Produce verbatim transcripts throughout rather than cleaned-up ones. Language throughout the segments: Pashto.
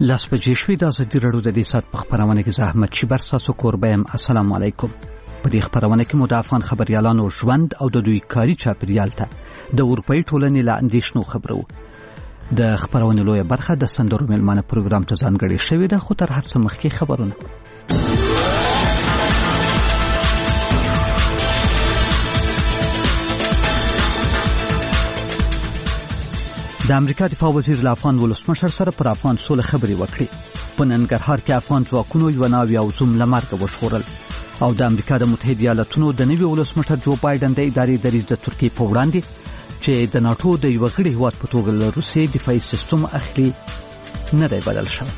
لاس بجې شوې د ازادي راډیو د دې سات په خبرونه کې زحمت شي بر ساسو کوربه ام السلام علیکم. په دې خبرونه کې مدافعان خبريالانو ژوند او د دوی کاری چاپیریال ته د اروپאי ټولنې لا اندیشنو خبرو. د خبرونه لویه برخه د سندرو ملمانه پروګرام ته ځانګړې شوې ده، خو تر هر څه مخکې خبرونه. د امریکا دفاع وزیر له افغان ولسمشر سره پر افغان سوله خبرې وکړې. په ننګرهار کې افغان ځواکونو یو ناوی او زوم له مرګه وژغورل. او د امریکا د متحده ایالاتونو د نوي ولسمشر جو بایدن د ادارې دریځ د ترکیې په وړاندې چې د ناتو د یو غړي هیواد په توګه له روسیې دفاعي سیستم اخلي نه دی بدل شوی.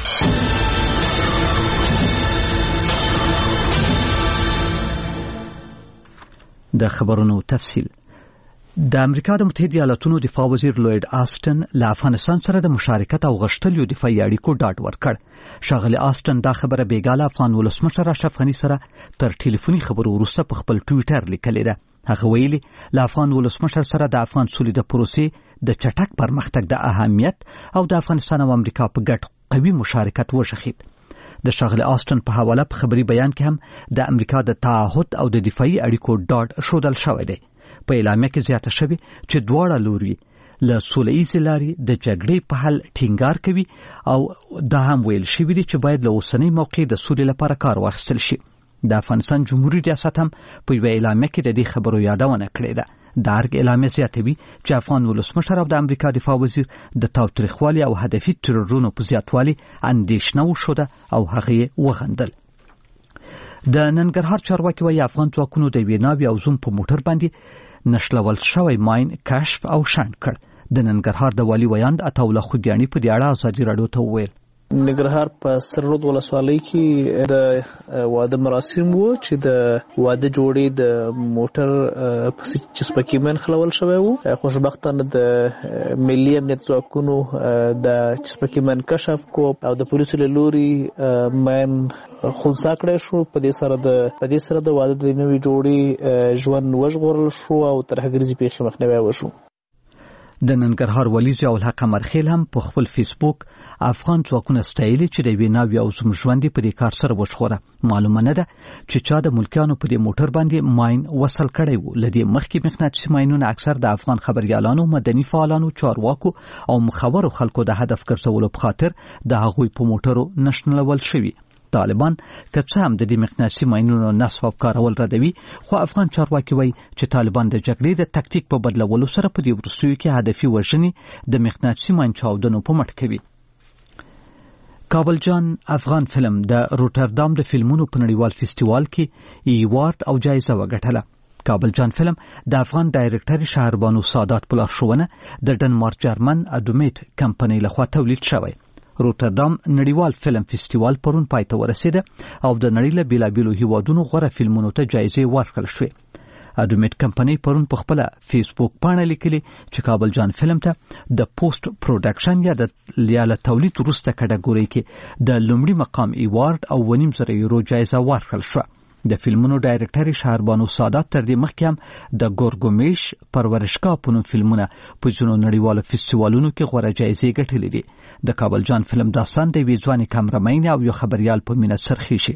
د خبرونو تفصیل. د امریکا د متحده ایالاتونو دفاع وزیر لوید آستن له افغانستان سره د مشارکت او غښتلیو دفاعي اړیکو ډاډ ورکړ. ښاغلی آستن دا خبره بیګاله افغان ولسمشر اشرف غني سره تر ټلیفوني خبرو وروسته په خپل ټویټر لیکلې ده. هغه ویلي له افغان ولسمشر سره د افغان سولې د پروسې د چټک پرمختګ د اهمیت او د افغانستان او امریکا په ګډ قوي مشارکت وشخید. د ښاغلی آستن په حواله په خبري بیان کې هم د امریکا د تعهد او د دفاعي اړیکو ډاډ ښودل شوی دی. په اعلامیه کې زیاته شوې چې دواړه لوري له سوله ییزې لارې د جګړې په حل ټینګار کوي او دا هم ویل شوي دي چې باید له اوسنۍ موقع د سولې لپاره کار واخیستل شي. د افغانستان جمهوریت ریاست هم په یوه اعلامیه کې د دې خبرو یادونه کړې ده. د ارګ اعلامیه زیاتوي چې افغان ولسمشر او د امریکا دفاع وزیر د تاوتریخوالي او هدفي ترورونو په زیاتوالي اندېښنه وښوده او هغه یې وغندل. د ننګرهار چارواکي وايي افغان ځواکونو د یوې ناوې او زوم په موټر باندې نشلول شوی ماین کشف او شنډ کړ. د ننګرهار د والي ویاند عطاالله خوګیاني په دې اړه ازادي راډیو ته وویل. ننګرهار په سررود ولسوالۍ کې د واده مراسم وو چې د واده جوړې د موټر په چسپکي من خلول شوی وو. خوشبختانه د ملي امنیت ځواکونو د چسپکي من کشف کو او د پولیسو له لوري من خونسا کړی شو. په دې سره د په دې سره د واده د نوې جوړې ژوند وژغورل شو او ترهګریزي پیښې مخنیوی وشو. د ننګرهار والي ضیاء الحق مرخیل هم په خپل فیسبوک افغان ځواکونه ستایلي چې د یوې ناوې او زوم ژوند په دې کار سره وژغوره. معلومه نه ده چې چا د ملکیانو په دې موټر باندې ماین وصل کړی و. له دې مخکې مقناطیسي ماینونه اکثر د افغان خبريالانو، مدني فعالانو، چارواکو او مخورو خلکو د هدف ګرځولو په خاطر د هغوی په موټرو نشنلول شوي. طالبان که څه هم د دې مقناطیسي ماینونو نصب او کارول ردوي، خو افغان چارواکي وایي چې طالبان د جګړې د تکتیک په بدلولو سره په دې وروستیو کې هدفي وژنې د مقناطیسي ماین چاودنو په مټ کوي. کابل جان افغان فلم د روټردام د فلمونو په نړیوال فستیوال کې ایوارډ او جایزه وګټله. کابل جان فلم د افغان ډایرکټر شهربانو سادات په لارښوونه د ډنمارک جرمن اډومیټ کمپنۍ لخوا تولید شوی. روټردام نړیوال فلم فستیوال پرون پای ته ورسېده او د نړۍ له بیلابیلو هیوادونو غوره فلمونو ته جایزې ورکړل شوې. اډومیټ کمپنۍ پرون په خپل فیسبوک پاڼه لیکلي چې کابل جان فلم ته د پوسټ پروډکشن یا د لیاله تولید وروسته کټګوري کې د لومړي مقام ایوارډ او ونیم زره یورو جایزه ورکړل شوه. د فلمونو ډایرکټر شهربانو سادات تر دې مخکې هم د ګورګومیش پرورشګاه په نوم فلمونه په ځینو نړیوالو فستیوالونو کې غوره جایزې ګټلې دي. د کابل جان فلم داستان د یوې ځوانې کامرمین او یو خبریال په مینه سرخیږي.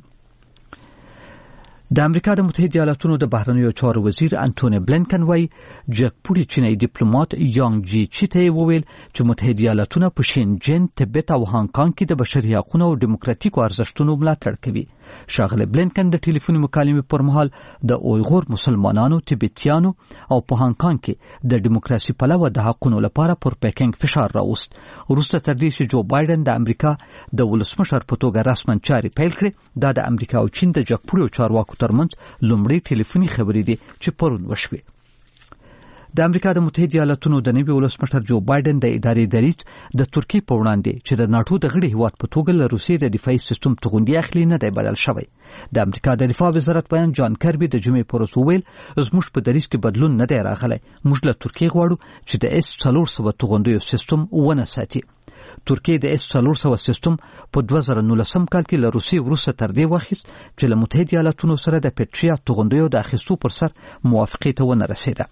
د امریکا د متحده ایالاتونو د بهرنیو چارو وزیر انټونی بلینکن وايي جګپوړي چینایي ډیپلوماټ یانګ جی چی ته وویل چې متحده ایالاتونه په شینجن، تبت او هانګ کانګ کې د بشري حقوقو او دیموکراتیکو ارزښتونو ملاتړ کوي. ښاغلی بلینکن د ټلیفوني مکالمې پر مهال د اویغور مسلمانانو، تبتیانو او په هانګ کانګ کې د دیموکراسي پلوه د حقوقو لپاره پر پیکنګ فشار راوست. وروسته تر دې چې جو بایدن د امریکا د ولسمشر په توګه رسماً چارې پیل کړې، دا د امریکا او چین د جګپوړو چارواکو ترمنځ لومړی ټلیفوني خبرې دي چې پرون وشوې. د امریکا د متحده ایالاتونو د نوي ولسمشر جو بایدن د ادارې دریځ د ترکیې په وړاندې چې د ناتو د غړي هیواد په توګه له روسیې د دفاعي سیستم توغندي اخلي نه دی بدل شوی. د امریکا د دفاع وزارت بیان جان کربي د جمعې پر ورځ وویل زموږ په دریځ کې بدلون نه دی راغلی. موږ له ترکیې غواړو چې د اس څلور سوه توغندیو سیستم ونه ساتي. ترکیه د اس څلور سوه سیستم په دوه زره نولسم کال کې له روسیې وروسته تر دې واخیست چې له متحده ایالاتونو سره د پیټریا توغندیو د اخیستو پر سر موافقې ته ونه رسېده.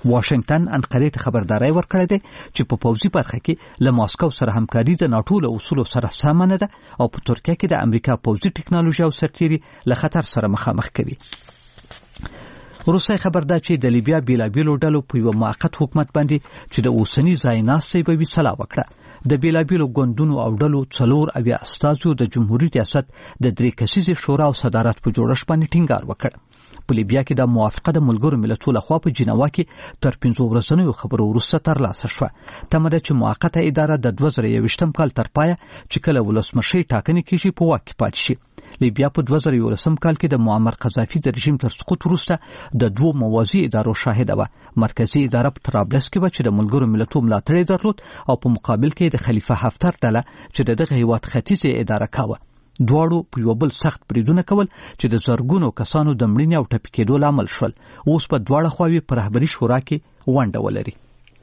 واشنگټن انقرې ته خبرداري ورکړې ده چې په پوځي برخه کې له ماسکو سره همکاري د ناتو له اصولو سره سم نه ده او په ترکیه کې د امریکا پوځي ټکنالوژي او سرتيري له خطر سره مخامخ کوي. روسي خبر ده چې د لیبیا بیلابیلو ډلو په یو موقت حکومت باندې چې د اوسنی ځای ناستې به وسلا وکړه. د بیلابیلو ګوندونو او ډلو څلور اویا استازو د جمهوریت ریاست د درې کسیزې شورا او صدارت په جوړښت باندې ټینګار وکړ. په لیبیا کې د موافقه د ملګرو ملتونو لخوا په جنیوا کې تر پنځو ورځنیو خبرو وروسته ترلاسه شوه. تمه ده چې موقته اداره د دوه زره یوویشتم کال تر پایه چې کله ولسمشر ټاکنې کیږي په واک کې پاتې شي. لیبیا په دوه زره یولسم کال کې د معمر قذافي د رژیم تر سقوط وروسته د دوو موازی ادارو شاهده وه. مرکزی اداره په طرابلس کې و چې د ملګرو ملتونو ملاتړ درلود او په مقابل کې د خلیفه حفتر ډله چې د دغه هیواد ختیځه اداره کاوه. دواړو په یو بل سخت بریدونه کول چې د زرګونو کسانو د مړینې او ټپي کېدو لامل شول. اوس په دواړه خواوې په رهبري شورا کې ونډه ولري.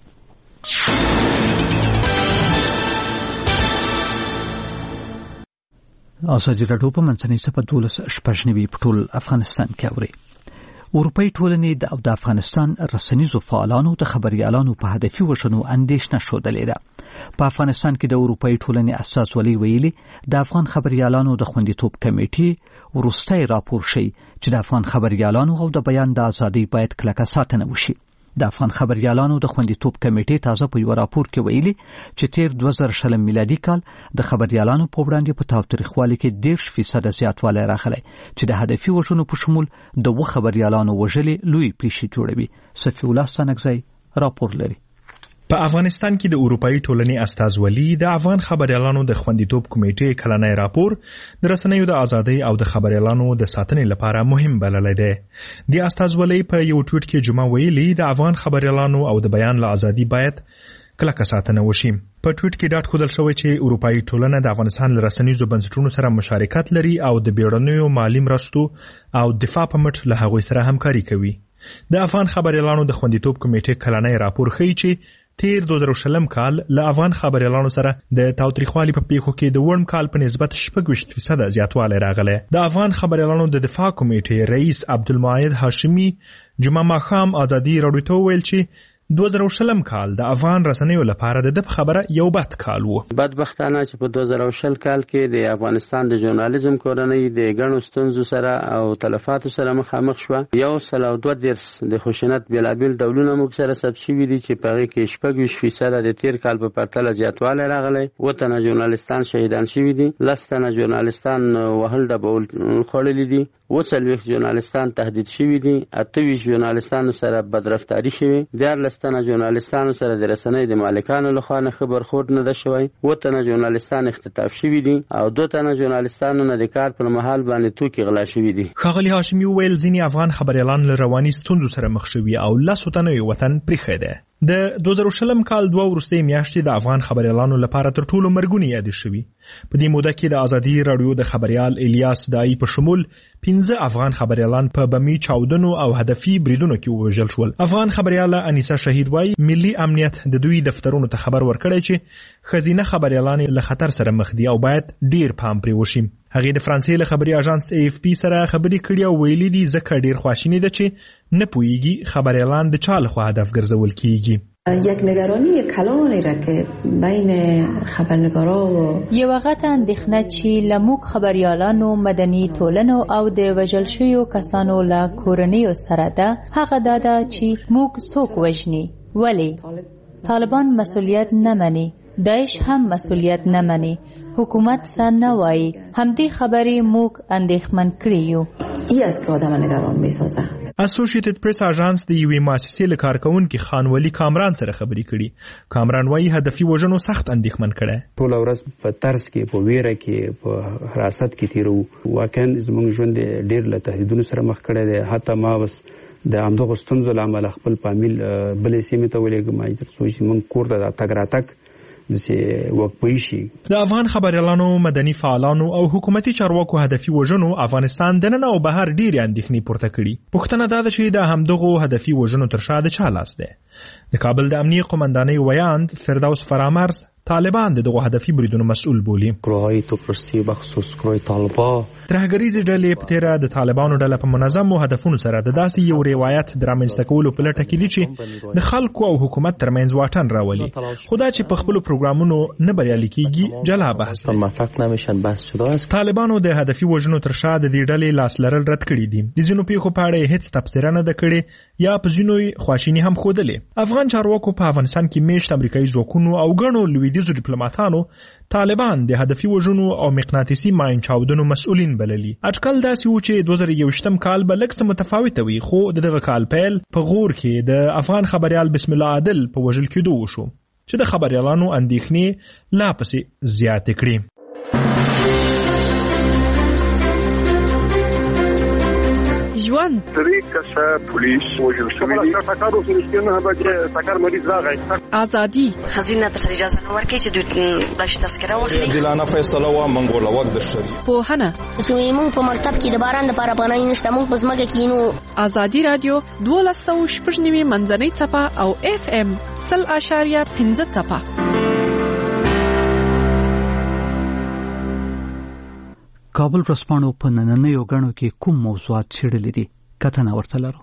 ازادي راډیو په منځنۍ صفحه دولس شپږ نوي په ټول افغانستان کې اوري. اروپאי ټولنې د افغانستان رسنیزو فعالانو د خبريالانو په هدفي وژنو اندېښنه ښودلې ده. په افغانستان کې د اروپאי ټولنې اساس ولي ویلي د افغان خبريالانو د خوندیتوب کمیټې وروستي راپور شي چې د افغان خبريالانو او د بیان د ازادۍ باید کلکه ساتنه وشي. د افغان خبريالانو د خوندیتوب کمیټې تازه په یو راپور کې ویلي چې تیر دوه زره شلم میلادي کال د خبريالانو په وړاندې په تاوتریخوالي کې دېرش فیصد زیاتوالی راغلی چې د هدفي وژنو په شمول د و خبريالانو وژلې لوی پیښې جوړوي. صفی الله سنگزی راپور لري. په افغانستان کې د اروپאי ټولنې استازولي د افغان خبريالانو د خوندیتوب کمیټې کلنۍ راپور د رسنیو د ازادۍ او د خبريالانو د ساتنې لپاره مهم بللی دی. د استازولي په یو ټویټ کې جمع ویلي د افغان خبريالانو او د بیان له ازادۍ باید کلکه ساتنه وشي. په ټویټ کې ډاډ ښودل شوی چې اروپאי ټولنه د افغانستان له رسنیزو بنسټونو سره مشارکت لري او د بیړنیو مالي مرستو او دفاع په مټ له هغوی سره همکاري کوي. د افغان خبريالانو د خوندیتوب کمیټې کلنۍ راپور ښیي چې تیر دوه زره شلم کال له افغان خبريالانو سره د تاوتریخوالي په پیښو کې د ورم کال په نسبت شپږ ویشت فیصد زیاتوالی راغلی. د افغان خبريالانو د دفاع کمیټې رئیس عبدالمعید هاشمي جمعه ماښام ازادي راډیو ته وویل چې دوه زره شلم کال د افغان رسنیو لپاره د دب خبره یو بد کال وو. بدبختانه چې په دوه زره شل کال کې د افغانستان د ژورنالیزم کورنۍ د ګڼو ستونزو سره او تلفاتو سره مخامخ شوه. یو سل او دوه دېرش د خشونت بېلابېل ډولونه موږ سره ثبت شوي دي چې په هغې کې شپږ ویشت فیصده د تیر کال په پرتله زیاتوالی راغلی. اووه تنه ژورنالیستان شهیدان شوي دي، لس تنه ژورنالیستان وهل ډبول خوړلي دي، اووه څلوېښت ژورنالیستان تهدید شوي دي، اته ویشت ژورنالیستانو سره بدرفتاري شوې، دیارلس تنه ژورنالیستانو سره د رسنۍ د مالکانو لخوا نه ښه برخورد نه ده شوی، اووه تنه ژورنالیستان اختطاف شوي دي او دوه تنه ژورنالیستانو نه د کار پر مهال باندې توکي غلا شوي دي. ښاغلي هاشمي وویل ځینې افغان خبريالان له رواني ستونزو سره مخ شوي او لسو تنو یې وطن پریښی دی. د دوه زره شلم کال دوه وروستۍ میاشتې د افغان خبريالانو لپاره تر ټولو مرګونې یادې شوي. په دې موده کې د ازادي راډیو د خبريال الیاس دای په شمول پنځه افغان خبريالان په بمي چاودنو او هدفي بریدونو کې ووژل شول. افغان خبرياله انیسه شهید وای ملي امنیت د دوی دفترونو ته خبر ورکړی چې خزینه خبريالان له خطر سره مخ دي او باید ډیر پام پرې وشي. هغه د فرانسې له خبري اژانس ای اف پی سره خبري کړي او ویلي دي ځکه ډیر خواشینی ده چې نه پوهیږي خبريالان د چا لخوا هدف ګرځول کیږي. یک نگرانی کلانی را که بین خبرنگارا و یو وخت اندېښنه چې لموک خبريالانو مدني ټولنو او د وژل شویو کسانو له کورنیو سره ده هغه دا چې موږ څوک وژني، ولی طالبان مسئولیت نه مني، داعش هم مسئولیت نه مني، حکومت څه نه وایي. همدې خبرې موږ اندېښمن کړي یو. ای است که آدم نگران میسازه. اسوسییټډ پریس اژانس د یوې مؤسسې له کارکونکي خان ولی کامران سره خبرې کړي. کامران وایي هدفي وژنو سخت اندېښمن کړي. ټول ورځ په طرز کې په ویره کې په حراست کې تیرو. واقعا زموږ ژوند ډېر له تهدیدونو سره مخ کړی دی. حتی ما بس د همدغو ستونزو له امله خپل فامیل بلې سیمې ته ولېږم تر څو چې موږ کور ته د تګ راتګ د افغان خبريالانو مدني فعالانو او حکومتي چارواکو هدفي وژنو افغانستان دننه او بهر ډېرې اندېښنې پورته کړي. پوښتنه دا ده چې د همدغو هدفي وژنو تر شا د چا لاس دی. د کابل د امنیه قومندانۍ ویاند فردوس فرامرز طالبان دغه هدفي بریدونو مسؤل بولي. گروه‌های توپرستی بخصوص گروه طالبان ترهګریزې ډلې په تیره د طالبانو ډله په منظمو هدفونو سره د داسې یو روایت درامنځته کولو په لټه کې دي چې د خلکو او حکومت ترمنځ واټن راولي. خدا چې په خپل پروګرامونو نه بریالي کیږي جلا بحث دی. موفق نمیشن بحث شده است. طالبانو د هدفي وژنو تر شا د دې ډلې لاس لرل رد کړي دي. د ځینو پیښو په اړه هیڅ تبصره نه ده کړې یا په ځینو خواشینی هم ښودلې. افغان چارواکو په افغانستان کې میشت امریکایي ځواکونو او ګڼو لویدیځو ډیپلوماټانو طالبان د هدفي وژنو او مقناطیسي ماین چاودنو مسؤلین بللي. اټکل داسې و چې دوه زره یوویشتم کال به لږ څه متفاوته وي، خو دغه کال پیل په غور کې د افغان خبريال بسم الله عادل په وژل کېدو وشو چې د خبريالانو اندېښنې لا پسې زیاتې کړې. ژوند طریقه پولیس وژل شوی دی. ټاکارو فلسطینه به چې ټاکار مریض راغی. ازادي خزینه پر اجازه نه ورکړي چې دوی باش تذکره واخلي. عادلانه فیصله و منګول وخت د شری. پوهنه چې موږ په مرتب کې د باران لپاره پناه نشته، موږ په ځمکه کې نو. ازادي رادیو دولس سوه شپږ نوي منځنۍ څپه او اف ام سل اشاریه پنځه څپه. کابل ورځپاڼو په نننیو غاڼو کې کوم موضوعات څېړلي دي؟ کتنه ورته لرو.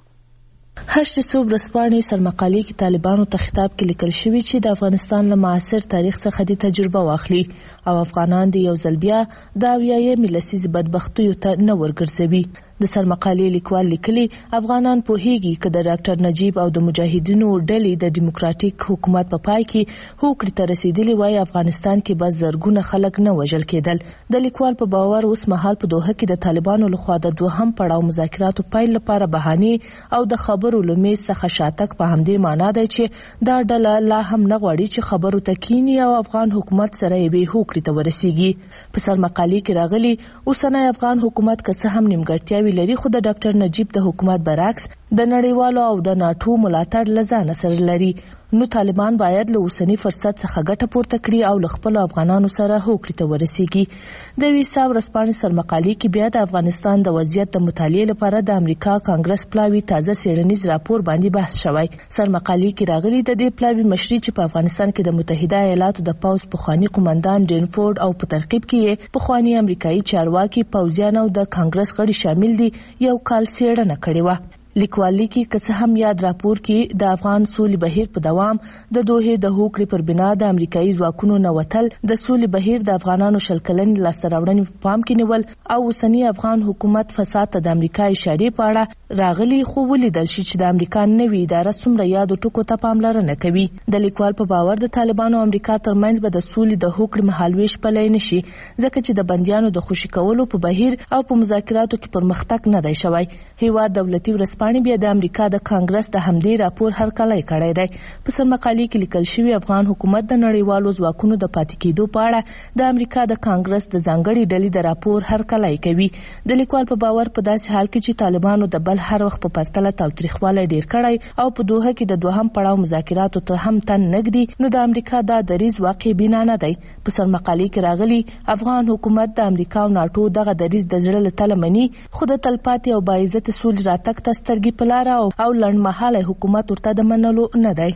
هشت صوب ورځپاڼې سرمقالې کې طالبانو ته خطاب کې لیکل شوی چې د افغانستان له معاصر تاریخ څخه د تجربه واخلي او افغانان د یو ځل بیا د اویایم لسیز بدبختیو ته نه ورګرځوي. د سرمقالې لیکوال لیکلي افغانان پوهیږي چې د ډاکټر نجیب او د مجاهدینو ډلې د دیموکراتیک حکومت په پای کې هوکړې ته رسیدلی وای افغانستان کې بس زرګونه خلک نه وژل کېدل. د لیکوال په باور اوس مهال په دوحه کې د طالبانو لخوا د دوهم پړاو مذاکراتو پیل لپاره بهانه او د خبرو لمې څخه شاتک په همدې معنا دی چې دا ډله لا هم نه غواړي چې خبرو ته کینی او افغان حکومت سره یې به هوکړې ته ورسیږي. په سرمقالې کې راغلي اوسنی افغان حکومت که څه هم نیمګړتیاوې لري، خو د ډاکټر نجیب د حکومت برعکس د نړیوالو او د ناټو ملاتړ لزانه سره لري. نو طالبان باید له اوسنی فرصت څخه ګټه پورته کړي او له خپل افغانانو سره هوکړې ته ورسیږي. د ویسا ورځپاڼې سرمقالې کې بیا د افغانستان د وضعیت د مطالعې لپاره د امریکا کانګرس پلاوي تازه څېړنیز راپور باندې بحث شوی. سرمقالې کې راغلي د دې پلاوي مشري چې په افغانستان کې د متحده ایالاتو د پوز پخوانی قومندان ډینفورد او په ترکیب کې پخوانی امریکایي چارواکي پوځیان او د کانګرس غړي شامل دي یو کال څېړنه کړې و. لیکوالي کې که څه هم یاد راپور کې د افغان سولې بهیر په دوام د دوه د هوکړې پر بنا د امریکایي ځواکونو نه وتل، د سولې بهیر د افغانانو شل کلنې لاسته راوړنې په پام کې نیول او اوسنی افغان حکومت فساد ته د امریکا اشارې په اړه راغلي، خو ولیدل شي چې د امریکا نوې اداره څومره یادو ټکو ته پاملرنه کوي. د لیکوال په باور د طالبانو او امریکا ترمنځ به د سولې د هوکړې مهالویش پلی نشي، ځکه چې د بندیانو د خوشي کولو په بهیر او په مذاکراتو کې پرمختګ نه دی شوی. هیواد دولتي ورځپاڼې بیا د امریکا د کانګرس د همدې راپور هرکلی کړی دی. په سرمقالې کې لیکل شوی افغان حکومت د نړیوالو ځواکونو د پاتې کېدو په اړه د امریکا د کانګرس د ځانګړي ډلې د راپور هرکلی کوي. د لیکوال په باور په داسې حال کې چې طالبانو د بل هر وخت په پرتله تاوتریخوالی ډیر کړی او په دوحه کې د دوهم پړاو مذاکراتو ته هم تن نږدي، نو د امریکا دا دریځ واقع بنا نه دی. په سرمقالې کې راغلي افغان حکومت د امریکا او ناټو دغه دریځ د زړه له تله مني، خو د تلپاتې او باعزته سولې راتګ ته سترګې په لاره او لنډمهاله حکومت ورته د منلو نه دی.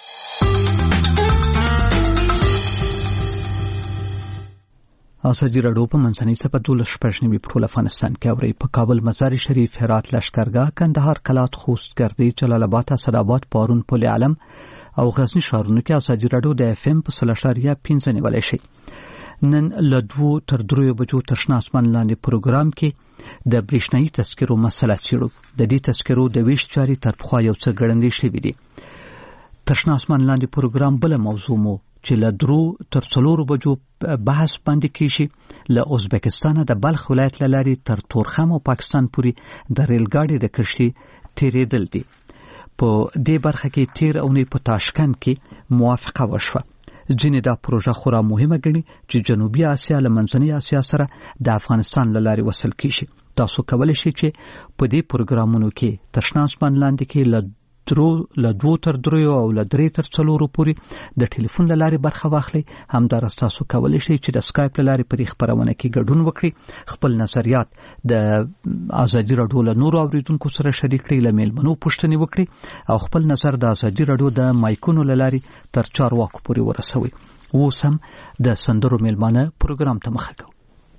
ازادي راډیو په منځنۍ څپه دولس شپږ نوي په ټول افغانستان کې اوري. په کابل، مزار شریف، هرات، لشکرګاه، کندهار، کلات، خوست، ګردې، جلال آباد، اسداباد، پارون، پل علم او غزنی ښارونو کې ازادي راډیو د اف ام په سل اشاریه پنځه نیولی شي. نن له دوو تر دریو بجو تر شنه اسمان لاندې پروګرام کې د برېښنایي تذکرو مسله څېړو. د دې تذکرو د ویش چارې تر پخوا یو څه ګړندۍ شوي دي. تر شنه اسمان لاندې پروګرام بله موضوع مو چې له درو تر څلورو بجو بحث باندې کیږي. له ازبکستانه د بلخ ولایت له لارې تر تورخم او پاکستان پورې د ریل ګاډي د کشتۍ تېرېدل دي. په دې برخه کې تیر اونۍ په تاشکند کې موافقه وشوه. ځینې دا پروژه خورا مهمه ګڼي چې جنوبي اسیا له منځنۍ اسیا سره د افغانستان له لارې وصل کیږي. تاسو کولی شئ چې په دې پروګرامونو کې تر شنه اسمان لاندې کې له درو له دوو تر دریو او له درې تر څلورو پورې د ټلیفون له لارې برخه واخلئ. همداراز تاسو کولی شئ چې د سکایپ له لارې په دې خپرونه کې ګډون وکړئ، خپل نظریات د ازادي راډیو له نورو اورېدونکو سره شریک کړئ، له میلمنو پوښتنې وکړئ او خپل نظر د ازادي راډیو د مایکونو له لارې تر چارواکو پورې ورسوئ. اوس هم د سندرو میلمانه پروګرام ته مخه کوو.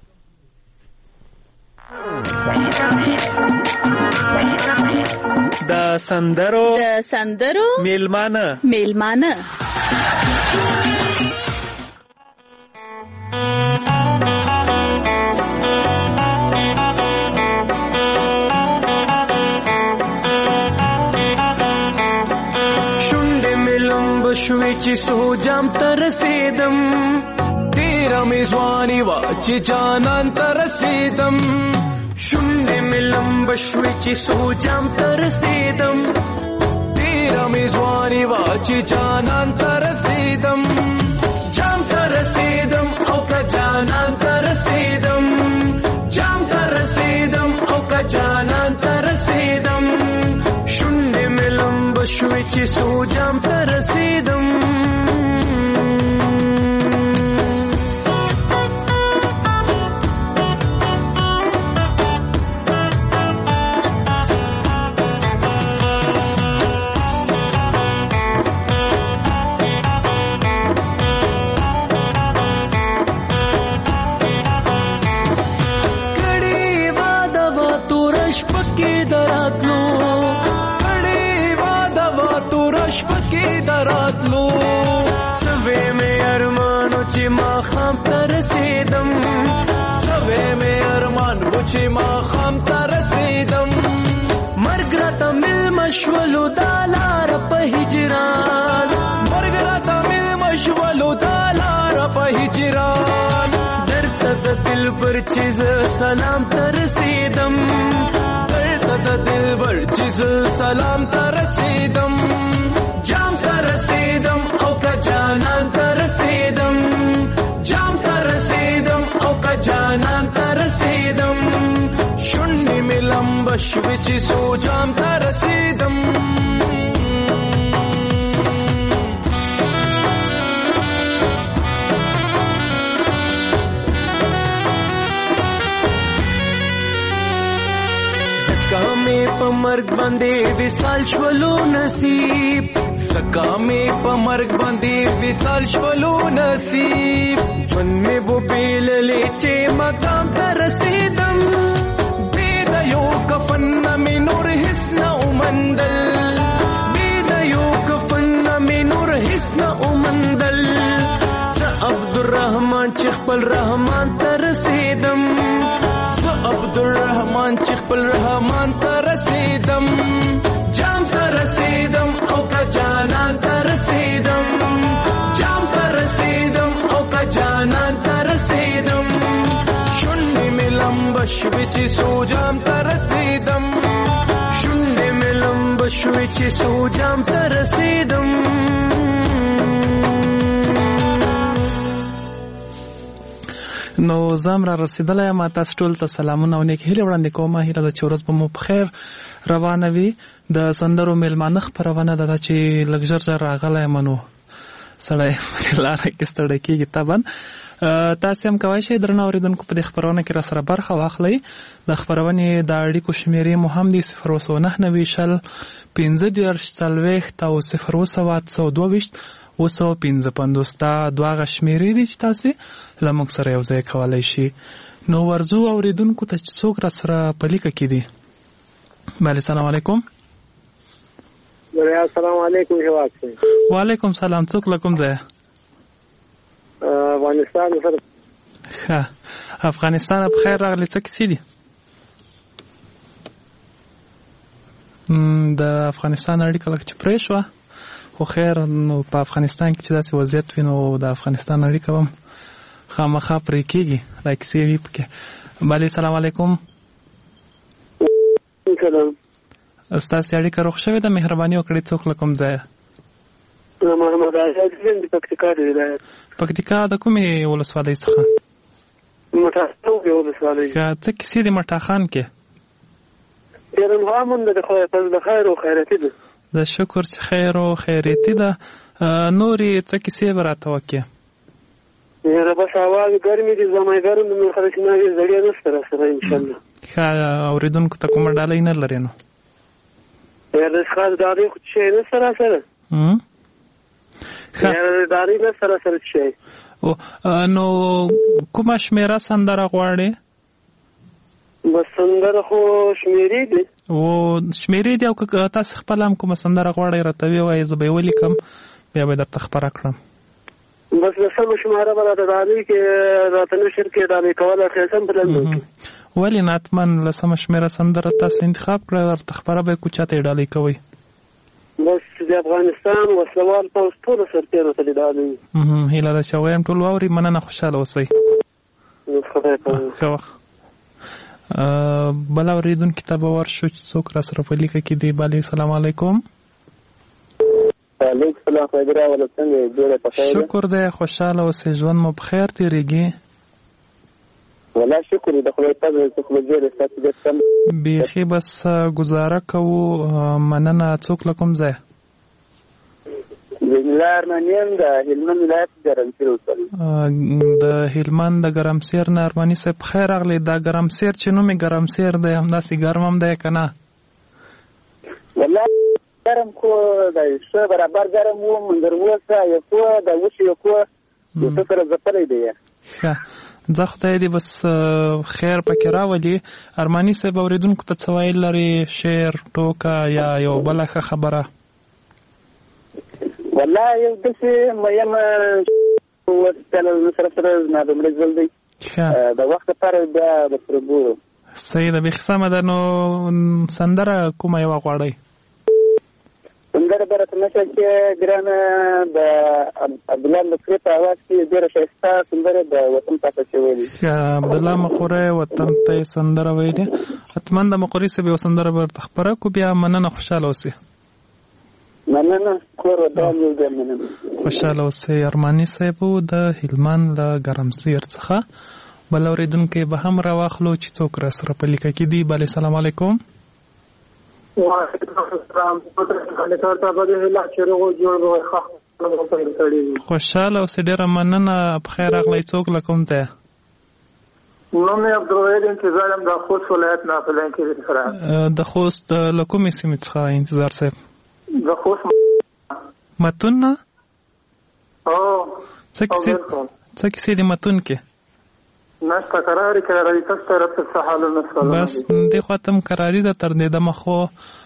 د سندرو د سندرو میلمانه میلمانه شوی چې سوجام تر رسیدم تیرا میزوانی وا چې جانان تر رسیدم شونډې ملم بشوی چې سوجام تر رسیدم تیرا میزوانی وا چې جانان تر رسیدم جام تر رسیدم او که جانان تر رسیدم جام تر رسیدم او که جانان تر رسیدم شونډې ملم بشوی چې سوجام تر رسیدم چې ما خام ته رسیدم سوې مې ارمان و چې ما خام ته رسیدم مرګ راته مېلمه شولو دا لاره په هجران مرګ راته مېلمه شولو دا لاره په هجران درته د دلبر چې زه سلام ته رسیدم درته د دلبر چې زه سلام ته رسیدم جام ته رسیدم او که جانان ته رسیدم جام ته رسیدم او که جانان ته رسیدم شونډې مې لمبه شوې چې سو جام ته رسیدم زکا مې په مرګ باندې وصال شولو نصیب زکا مې په مرګ باندې وصال شولو نصیب ژوند مې بو پیللې چې مقام ته رسیدم بې د یو کفن نه مې نور هېڅ نه ومندل بې د یو کفن نه مې نور هېڅ نه ومندل زه عبدالرحمن چې خپل رحمان ته رسیدم زه عبدالرحمن چې خپل رحمان ته رسیدم جام ته رسیدم او که جانان ته رسیدم جام ته رسیدم او که جانان ته رسیدم شونډې مې لمبه شوې چې سو جام ته رسیدم شونډې مې لمبه شوې چې سو جام ته رسیدم نو زم را رسیدلی یم تاسو ټول ته سلامونه او نیک هیلې وړاندې کوم. هیله ده چې ورځ به مو په خیر روانه وي. د سندرو میلمانه خپرونه ده چې لږ ژر ژر راغلی یم نو سړی لاره کې ستړی کېږي طبعا. تاسې هم کولی شئ درنه اورېدونکو په دې خپرونه کې راسره برخه واخلئ. د خپرونې د اړیکو شمېرې مو هم دي صفر اووه سوه نهه نوي شل پنځه دېرش څلوېښت او صفر اووه سوه اته سوه دوه ویشت اووه سوه پنځه پنځوس دا دوه هغه شمېرې دي چې تاسې له موږ سره یو ځای کولی شي. نو ورځو اورېدونکو ته چې څوک راسره په لیکه کې دي. بله سلام علیکم. السلام علیکم هیواد صاحب. وعلیکم سلام. څوک له کوم ځایه؟ افغانستان سره. ښه افغانستان په خیر راغلی. څه کیسې دي؟ د افغانستان اړیکه لږ چې پرې شوه خو خیر نو په افغانستان کې چې داسې وضعیت وي نو د افغانستان اړیکه هم خامخا پرې کېږي دا کیسې وي پکې. بله سلام علیکم. سلام. ستاسې اړیکه روغ شوې ده؟ مهرباني وکړئ څوک له کوم ځایه؟ محمد آزاد یم د پکتیکا د ولایت. پکتیکا د کومې ولسوالۍ څخه؟ مټاخان ولسوالۍ. څه کیسې دي مټاخان کې؟ ډېره مهمه ده خدای فضل د خیر او خیراتي ده. د شکر چې خیر او خیراتي ده. نورې څه کیسې به راته وکړې؟ یاره بس هوا ګرمې دي زما ګرم د خرچناوي زړې نشته راسره انشاءالله. ښه اورېدونکو ته کومه ډالۍ نه لرې نو؟ یاره خاص ډالۍ خو شی نشته راسره. داري نه سره سره شي. او نو کومه شمیره سندره غواړي؟ بس سندره خو شمیرې دي. او شمیرې دي او که تاسو خپل هم کومه سندره غواړئ راته ووایئ زه به یې ولیکم بیا به درته خپره کړم. بس لسمه شماره به راته ډالۍ کې راته نشر کې ډالۍ کولی ښایسته پلان وکړي. ولې نه حتما لسمه شمېره سندره تاسو انتخاب کړه درته خپره به یې کوم چاته یې ډالۍ کوئ؟ بس د افغانستان وسلوال پوځ ټولو سرتېرو ته دې ډالۍ وي. هیله ده چې وایم ټول واوري. مننه، خوشحاله اوسئ. خدای پاک. ښه وخت. بل اورېدونکي ته به ورشو چې څوک را سره په لیکه کې دی. بلې سلام علیکم. وعلیکم السلام. خیر راغله. څنګه یې؟ ډېره په خیر. شکر دی، خوشحاله اوسئ. ژوند مو په خیر تېرېږي؟ والله شکر د خدای فضل څخه خو ډېر ستاسو د سم بیخي بس گزاره کوو. مننه. څوک له کوم ځای؟ د ارمنیم د هلمند ولایت ګرمسیر اوسل. د هلمند د ګرمسیر نه ارمني صاحب خیر راغلی. دا ګرمسیر چې نوم یې ګرمسیر دی همداسې ګرم هم دی که نه؟ والله ګرم خو دی ښه برابر ګرم و. منظر اوسه یو څه د اوس یو څه یو څه سره ځپلی دی. ښه ځه خدای دې بس خیر پکې راولي. ارماني صاحب اورېدونکو ته څه ویل لري؟ شعر، ټوکه یا یو بله ښه خبره؟ والله یو داسې میم سره سره زما د مړه ځل دی د وخت لپاره بیا درسره ګورو. صحیح ده، بیخي سمه ده. نو سندره کومه یوه غواړئ؟ سندره به راته نشه چې ګرانه د عبدالله مقري په اواز کې ډېره ښایسته سندره د وطن پاته چې ویلي. عبدالله مقري وطن ته یې سندره ویلې. حتما د مقري صاحب یوه سندره به ورته خپره کړو. بیا مننه، خوشحاله اوسئ. مننه. کور ودان یو ځای مننه. خوشحاله اوسئ. ارماني صاحب د هلمند له ګرمسیر څخه. بل اورېدونکی به هم راواخلو چې څوک را سره په لیکه کې دي. بلې سلام علیکم. خوشحاله اوسئ. ډېره مننه. په خیر راغلی. څوک له کوم ځای؟ نوم یې عبدالوحید انتظار یم د خوست ولایت نه پلان کې سره. د خوست له کومې سیمې څخه انتظار صاحب؟ د خوست متون نه؟ او څه کیسې دي متون کې؟ نشته قراري قراري تاسو طرف څه حالونه سره بس دې خواته هم قراري ده تر دې دمه خو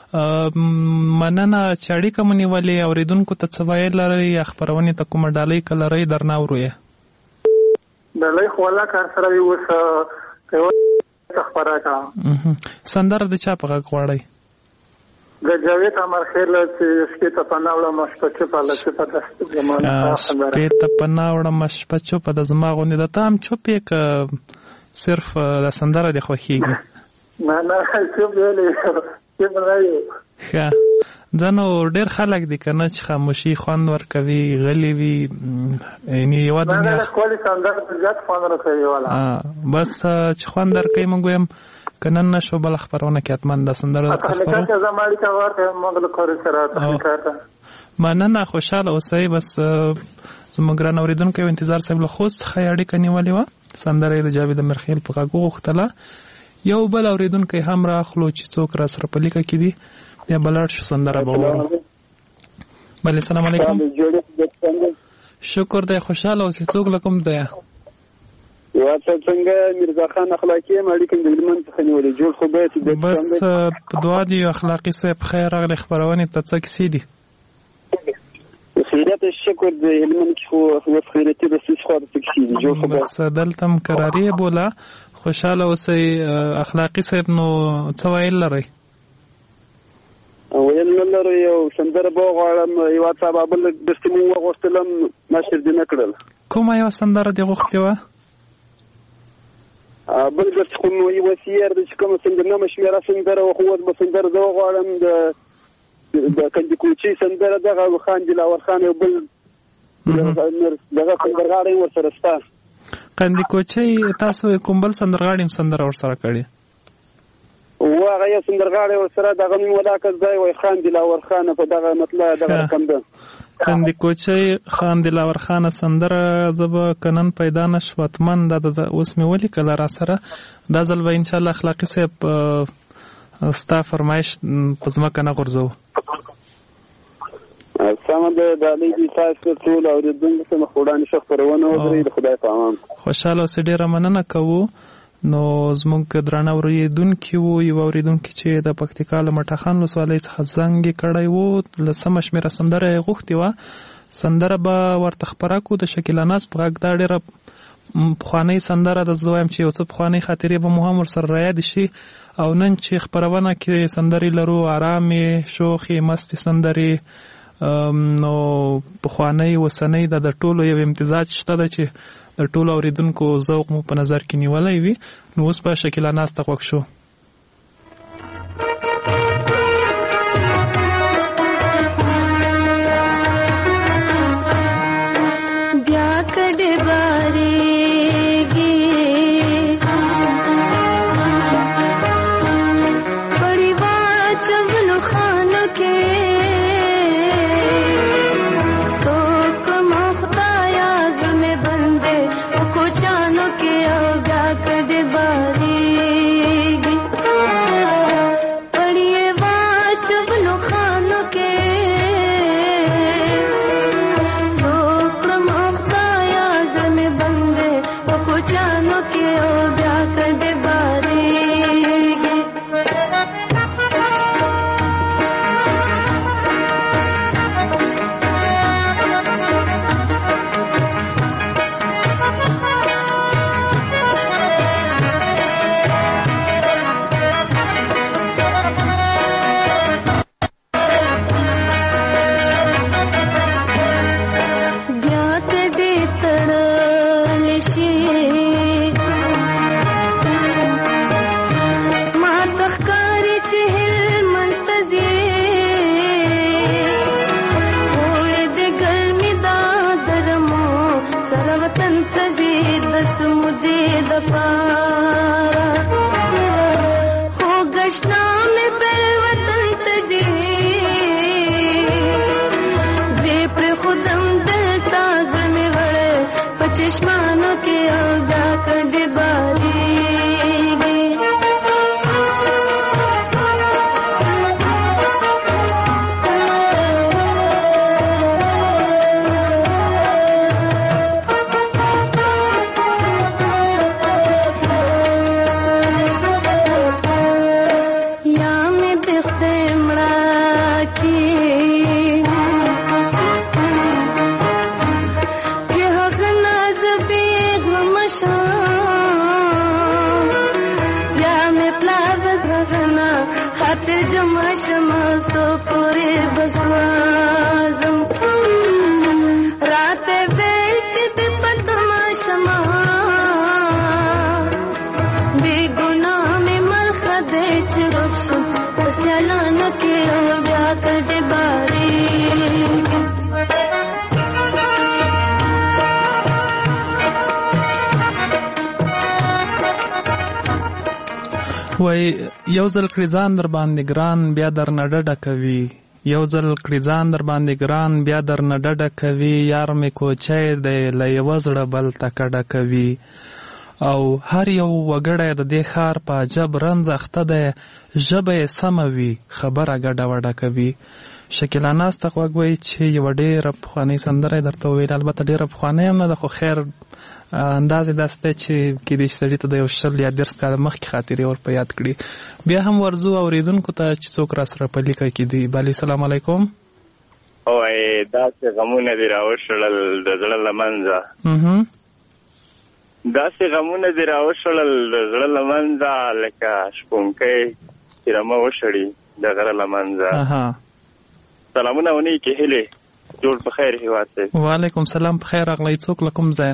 مننه چې اړیکه مو نیولې. اورېدونکو ته څه ویل لرئ یا خپرونې ته کومه ډالۍ که لرئ درنه اورو یې؟ ډالۍ خو الله کار سره وي. اوس خپره کړه. سندره د چا په غږ غواړئ؟ د جاوید امرخیل چې شپې ته پناه وړم شپه چوپه له چوپه دست زما شپې ته پناه وړم شپه چوپه د زما غوندې ده. ته هم چوپ یې که صرف د سندره دې خوښېږي؟ نه نه چوپ ویلې چوپ نه یو. ښه ځنو ډېر خلک دي که نه چې خاموشي خوند ورکوي، غلي وي، یعنې یوه دنیا ښکلې سندره ته زیات خوند راکوي. بس چې خوند درکوي موږ وایم که نن نشو بله خپرونه کې حتما دا سندره درته خپرو. مننه، خوشحاله اوسئ. بس زموږ ګران اورېدونکی انتظار صاحب له خوست څخه یې اړیکه نیولې وه. سندره یې د جاوید امرخیل په غږ وغوښتله. یو بل اورېدونکی هم راخلو چې څوک را سره په لیکه کې دي. بیا به لاړ شو سندره به وورو. بلې سلام علیکم. شکر دی، خوشحاله اوسئ. څوک له کوم ځایه؟ واته څنګه میرزا خان اخلاقی یم اړیکې د هلمند څخه نیولې. جوړ خو به بس په دعا دی. اخلاقي صاحب خیر راغلی. خپرونې ته څه کیسې دي؟ خیرات شکر د هلمند کې خو اوس خیراتي د سیس خوا د څه کیسې دي. جوړ خو به بس دلته هم قراري بوله. خوشحاله اوسئ. اخلاقي صاحب نو څه ویل لرئ؟ ویل نه لرو. یو سندره به وغواړم. یوه څه بابل دستې مو وغوښتلم نشر دې نه کړل. کومه یوه سندره دې غوښتې وه؟ بل درس خو نو یوه سیر د چې کومه سندرنامه شمېره سندره وه خو اوس به سندره زه وغواړم د د کندکوچي سندره دغه خان دلاور خان یو بل دغه سندرغاړی ورسره شته. کندکوچي تاسو کوم بل سندرغاړی هم سندره ورسره کړې؟ و هغه یو سندرغاړی ورسره دغه نوم ولاکه ځای وایي خان دلاور خان په دغه مطلع دغه رقم ده. کندکوچي خان دلاور خان سندره زه به که نن پیدا نه شو حتما دا اوس مې ولیکله را سره. دا ځل به انشاءالله اخلاقي صاحب ستا فرمایش په ځمکه نه غورځوو. سمه ده د علی دی تاسو ټول اوریدونکو ته خدای نشه خبرونه ورې د خدای په امان خوشاله اوسې ډیره مننه کوو. نو زموږ درانه اوریدونکي وو یو اوریدونکي چې د پکتیکا له مټاخان ولسوالۍ څخه زنګ کړی وو لسمه شمېره سندره یې غوښتې وه. سندره به ورته خپره کړو د شکیلا ناز په غږ. دا ډېره پخوانۍ سندره ده. زه وایم چې یو څه پخوانۍ خاطرې به مو هم ورسره رایاد شي. او نن چې خپرونه کې سندرې لرو ارامې شوخې مستې سندرې نو پخوانۍ اوسنۍ د د ټولو یو امتزاج شته ده چې د ټولو اوریدونکو ذوق مو په نظر کې نیولی وي. نو اوس به شکیلا ناز ته غوږ شو. وای یو ځل کړي ځان در باندې ګران بیا در نه ډډه کوي. یو ځل کړي ځان در باندې ګران بیا در نه ډډه کوي. یار مې کوچی دی له یوه زړه بل ته کډه کوي. او هر یو وګړی د دې ښار په عجب رنځ اخته دی. ژبه یې سمه وي خبره ګډه وډه کوي. شکیلا ناز ته غوږ وایي چې یوه ډېره پخوانۍ سندره یې درته وویل. البته ډېره پخوانۍ هم نه ده خو خیر اندازې داسې دی چې کیدای شي سړي ته د یو شل یا دېرش کاله مخکې خاطرې ور په یاد کړي. بیا هم ورځو اورېدونکو ته چې څوک را سره په لیکه کې دي. بالي سلام علیکم. وایي داسې غمونه دې راوشړل د زړه له منځه. داسې غمونه دې راوشړل د زړه له منځه لکه شپونکی چې رمه وشړي د غره له منځه. سلامونه ونی کې هیلې جوړ په خیر هیواد دی. وعلیکم سلام په خیر راغلی. څوک له کوم ځایه؟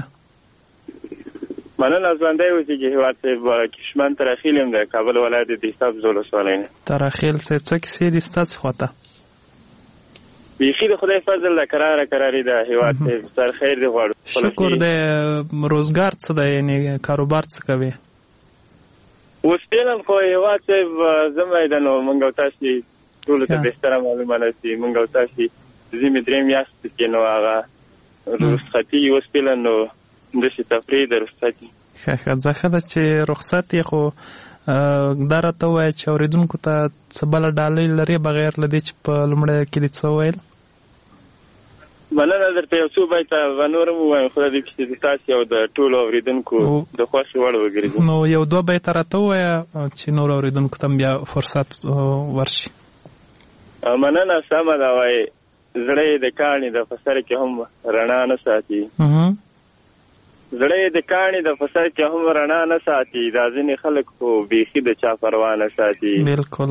مننه ژوندی اوسېږي هیواد صاحب. کشمن تراخیل یم د کابل ولایت د دیساب ولسوالۍ نه. تراخیل صاحب څه کیسې دي ستاسې خواته؟ بیخي د خدای فضل ده کراره کراري ده هیواد صاحب. سر خیر دی غواړو. شکر دی. روزګار څه دی یعنې کاروبار څه کوي؟ اوس فعلا خو هیواد صاحب زه د نو موږ او تاسې ټولو ته بهتره معلومه نه سي. موږ او تاسې ځینې درې میاشتې کې نو هغه رخصتي اوس فعلا نو داسې تفریح د رخصتي. ښه ښه ځه ښه ده چې رخصت یې خو دا راته ووایه چې اورېدونکو ته څه بله ډالۍ لرې بغیر له دې چې په لومړی کې دې څه وویل؟ مننه درته یو څو بیته به نور هم ووایم خو د دې چې تاسو یو د ټولو اورېدونکو د خوښې وړ وګرځي. نو یو دوه بیته راته ووایه چې نور اورېدونکو ته بیا فرصت ورشي. مننه سمه ده وایي زړه یې د کاڼي د په سر کې هم رڼا نه ساتي. زړه یې د کاڼي د په سر کې هم رڼا نه ساتي. دا ځینې خلک خو بیخي د چا پروا نه ساتي. بالکل.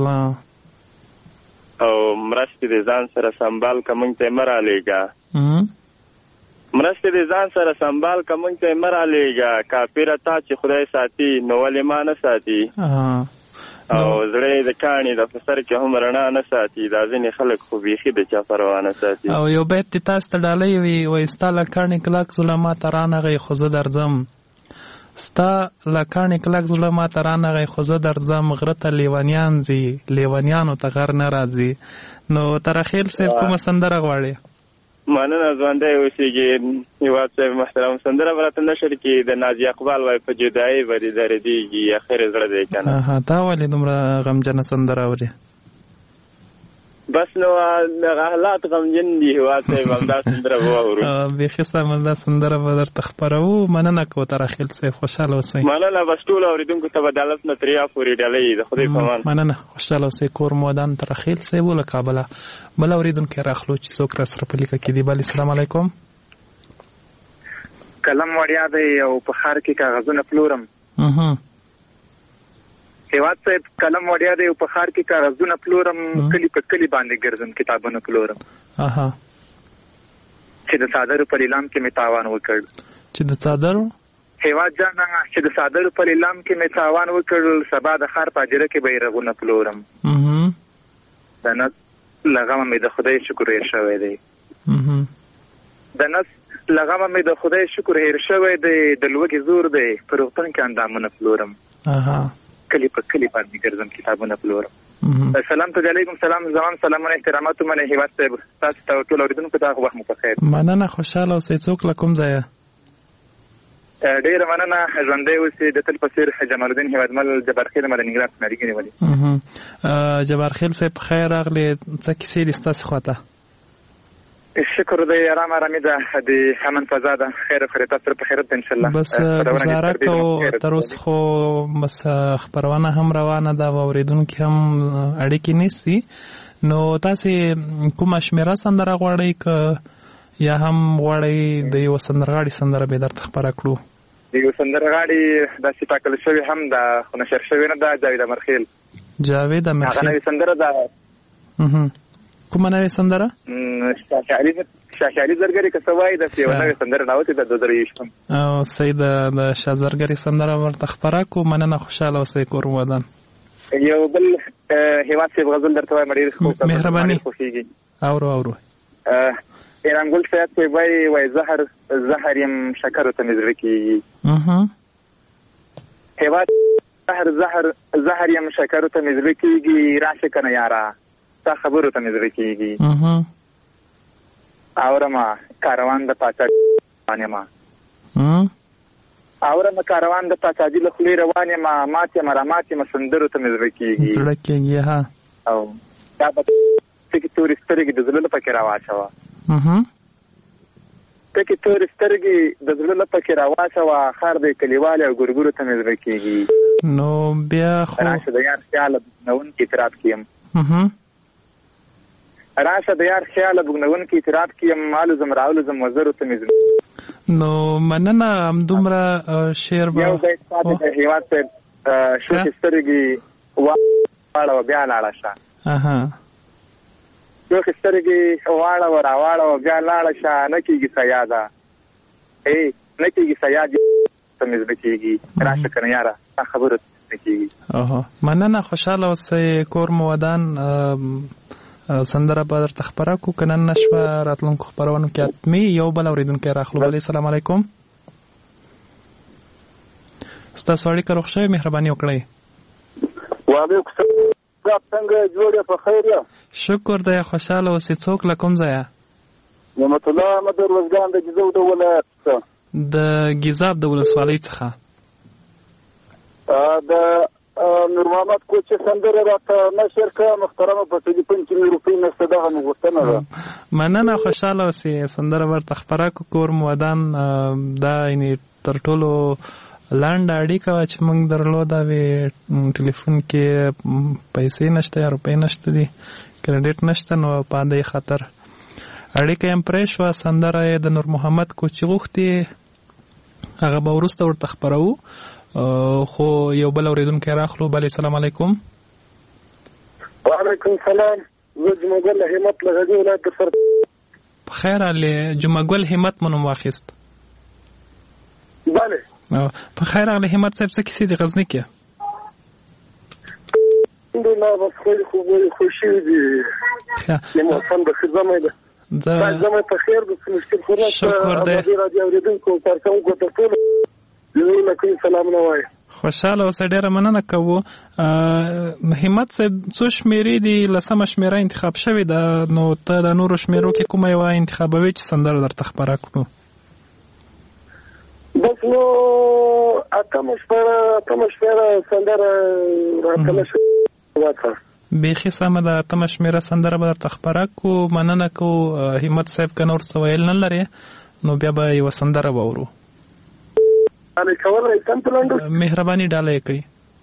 او مرستې د ځان سره سنبال که موږ ته یې مه رالیږه. مرستې د ځان سره سنبال که موږ ته یې مه رالیږه. کافره تا چې خدای ساتي نو ولې ما نه ساتي. او زړه یې د کاڼي د په سر کې هم رڼا نه ساتي. دا ځینې خلک خو بیخي د چا پروا نه ساتي. او یو بیت دې تاسو ته ډالۍ وي وایي ستا له کاڼي کلک زړه ما ته رانغی خو زه درځم. ستا له کاڼي کلک زړه ما ته رانغی خو زه درځم. غره ته لیونیان ځي لیونیانو ته غر نه راځي. نو ترخیل صاحب کومه سندره غواړي؟ مننه ژوندی اوسېږي هېواد صاحب محترم. سندره به راته نشر کې د نازي اقبال وایي په جدایي به دې دردېږي اخر زړه دی که نه. تا ولې دومره غمجنه سندره اورې؟ بس نو دغه حالات غمجن دي هېواد صاحب همدا سندره به واورو. بیخي سمه دا سندره به درته خپروو. مننه کوو ترخیل صاحب خوشحاله اوسئ. مننه بس ټولو اورېدونکو ته به د الف نه تر یا پورې ډالۍ د خدای په امان. مننه خوشحاله اوسئ. کور مو ودان ترخیل صاحب له کابله. بل اورېدونکی راخلو چې څوک را سره په لیکه کې دي. بل السلام علیکم. قلم وړیا دی او په ښار کې کاغذونه پلورم. هېواد صاحب قلم وړیا دی او په ښار کې کاغذونه پلورم. کلي په کلي باندې ګرځم کتابونه پلورم. چې د څادرو په لیلام کې مې تاوان وکړ. چې د څادرو هېواد جانه چې د څادرو په لیلام کې مې تاوان وکړ. سبا د ښار په اجره کې بیرغونه پلورم. د نس له غمه مې د خدای شکر هېر شوی دی. د نس له غمه مې د خدای شکر هېر شوی دی. د لوږې زور دی په روغتون کې اندامونه پلورم. کلی په کلی باندې ګرځم کتابونه پلورم. سلام ته علیکم سلام زمان سلامونه احترامات منه هېواد صاحب تاسو ته ټول اورېدونکو ته وخت مو په خیر. مننه خوشحاله اوسئ. څوک له کوم ځایه؟ ډېره مننه ژوندی اوسئ. د تل په څېر جمال الدین هېوادمل جبارخیل مه د ننګرهار څخه اړیکې نیولې. جبارخیل صاحب خیر راغلې. څه کیسې دي ستاسې خواته؟ شکر دی ارام ارامي ده د امن فضا ده. خیر خیر تاسو سره په خیرت ان شاء الله. بس گزاره کوو تر اوسه خو بس خبرونه هم روانه ده او اورېدونکي هم اړیکې نیسي. نو تاسې کومه شمېره سندره غواړئ که یا هم غواړئ د یو سندرغاړي سندره به درته خپره کړو؟ د یو سندرغاړي داسې ټاکل شوې هم ده خو نشر شوې نه ده. جاوید امرخیل. جاوید امرخیل هغه نوې سندره ده. کومه نوې سندره؟ شاهشالي زرګري که څه وایي داسې یوه نوې سندره راوتې ده دوه زره یویشتم. او صحیح ده د شاه زرګري سندره ورته خپره کړو. مننه خوشحاله اوسئ. کور مو ودان. یو بل هېواد صاحب غزل درته وایم ډېر مهرباني. خوښېږي. اورو اورو. ایرانګل صاحب صاحب وایي وایي زهر زهر یم شکرو ته مې زړه کېږي. هېواد زهر زهر زهر یم شکرو ته مې زړه کېږي. راشه که نه یاره ستا خبرو ته مې زړه کېږي. اورمه کاروان د پاچا روان یم. اورمه کاروان د پاچاجي له خولې روان یم. مات یم رامات یم سندرو ته مې زړه کېږي. زړه کېږي ها. او دا به ټکې تورې سترګې د زړه پکې راواچوه. ټکې تورې سترګې د زړه پکې راواچوه. خر دی کلیوالې او ګورګورو ته مې زړه کېږي. نو بیا خو راشه د یار خیاله بوږنونکي اعتراف کې یم. راشه د یار خیاله بوږنونکي اعتراف کې یم. الوزم راولوزم وزرو ته مې زړه. نو مننه همدومره شعر به یو بیت پاتې د هېواد صاحب شوخې سترګې واړوه بیا لاړه شه. شوخې سترګې واړوه راواړوه بیا لاړه شه. نه کېږي سیاده ای نه کېږي سیاد ته مې زړه کېږي. راشه که نه یاره ستا خبرو ته نه کېږي. مننه خوشحاله اوسئ. کور مو ودان. سندره به درته خپره کړو که نن نه شوه راتلونکو خپرونو کې حتمي. یو بل اورېدونکی راخلو. بلې السلام علیکم. ستاسو اړیکه روغ شوې مهرباني وکړئ. وعلیکم السلام. څنګه جوړ یې په خیر یې؟ شکر دی خوشحاله اوسې. څوک له کوم ځایه؟ نعمت الله احمد روزګان د ګیزاب د ولایت څخه. د ګیزاب د ولسوالۍ څخه. د نور محمد کوچ سندره راته نشر کړه محترمه په ټلیفون کې مې روپۍ نشته دغه مې غوښتنه ده. مننه خوشحاله اوسئ. سندره ورته خپره کړو کور مودان دا یعنې تر ټولو لنډه اړیکه وه چې موږ درلوده وې ټلیفون کې پیسې نشته یا روپۍ نشته دي کریډیټ نشته نو په همدې خاطر اړیکه یې هم پرې شوه. سندره یې د نور محمد کوچي غوښتې هغه به وروسته ورته خپروو خو یو بل اورېدونکی راخلو. بلې سلام علیکم. وعلیکم سلام. زه جمعګل همت له غزني ولایت سره. خیر علي جمعګل همت مو نوم واخیست. بله په خیر علي همت صاحب څه کیسې دي غزني کې؟ الحمدلله بس خیلی خوب خوشی دي. موسم به خزمه ده. زما په خیر د مشکل خو نه شکر دې راځي اوریدونکو تاسو کو ته ټول لکه سلام نه وای. خوشاله اوسه ډیره مننه کوو. همت صاحب څو شمیرې دي لسمه شمیره انتخاب شوې ده نو ته د نورو شمیرو کې کومه یوه انتخابوي چې سندره درته خپره کړو؟ بس نو اتمه شمیره اتمه شمیره سندره راته نشوه. بیخي سمه ده اتمه شمیره سندره به درته خپره کړو. مننه کوو همت صاحب که نور څه ویل نه لرې نو بیا به یوه سندره به اورو. مهرباني ډاله یې کوي.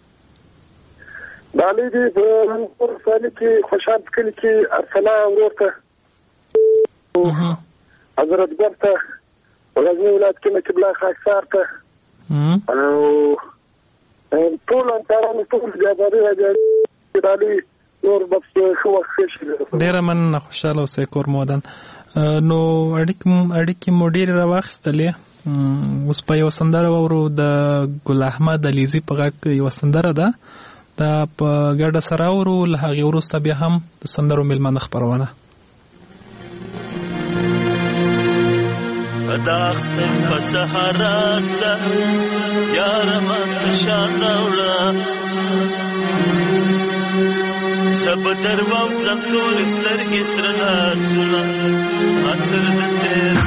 ډالۍ دې په رنګپور سالي کې خوشحال کلي کې ارسلا ورور ته حضرت ګر ته غزني ولایت کې نقیب الله خاکسار ته او ټول انتارانو ټول بياداري راځي ډالۍ نور بس ښه وخت ښه شي. ډېره مننه خوشحاله اوسئ کور مودان. نو اړیکې مو ډېرې راواخیستلې. اوس په یو سندره واورو د ګل احمد علیزي په غږ یوه سندره ده دا په ګډه سره اورو له هغې وروسته بیا هم د سندرو میلمانه خپرونه. د اختر په سهارا سه یاره ماته شان راوړه زه به در ووځم تورې سترګې سره لاسونه عطر د تېر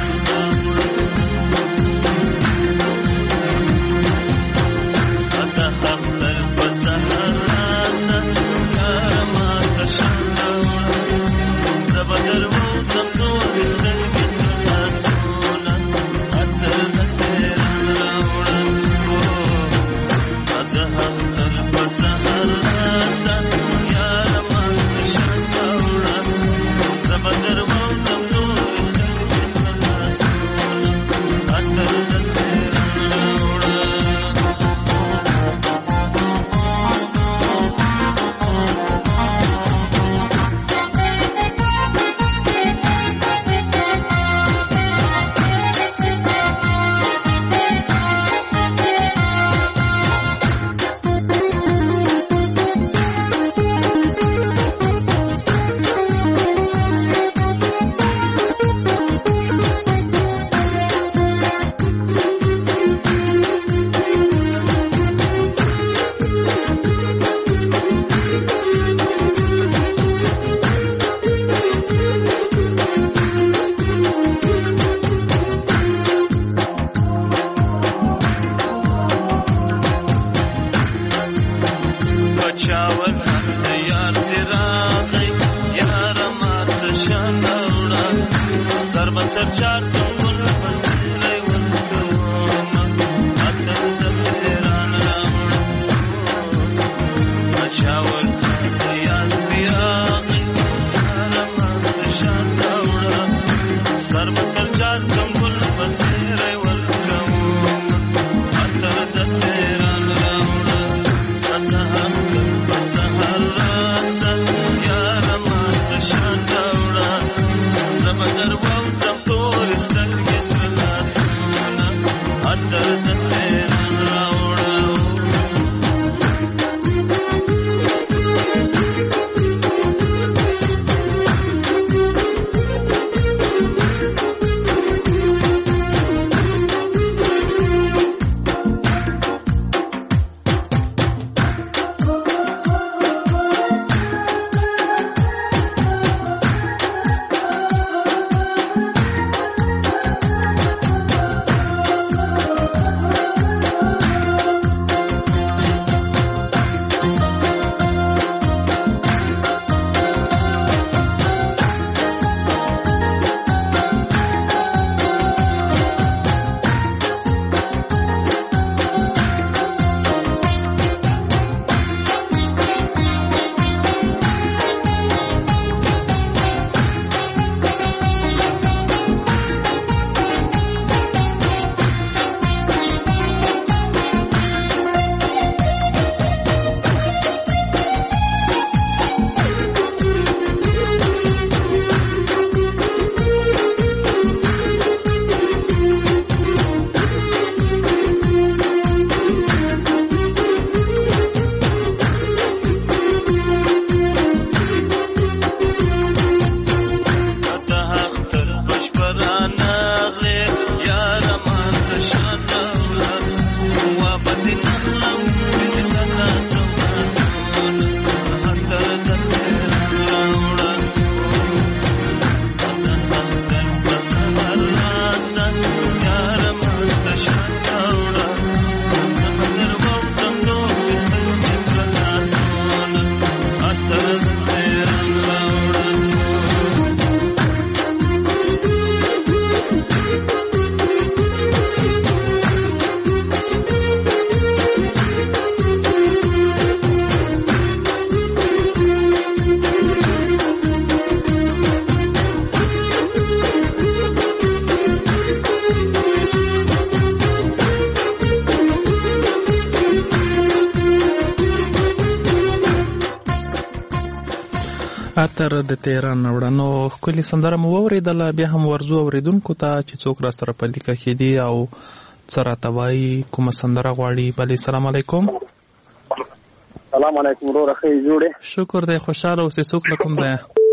اتر د تهران وړاندو کلی سندره مو اوریدله بیا هم ورزو اوریدونکو ته چې څوک را سره په لیکه کې دي او سره توای کوم سندره غواړي. بل السلام علیکم. السلام علیکم ورو راخی جوړه شکر دې خوشاله اوسې. څوک لکم ده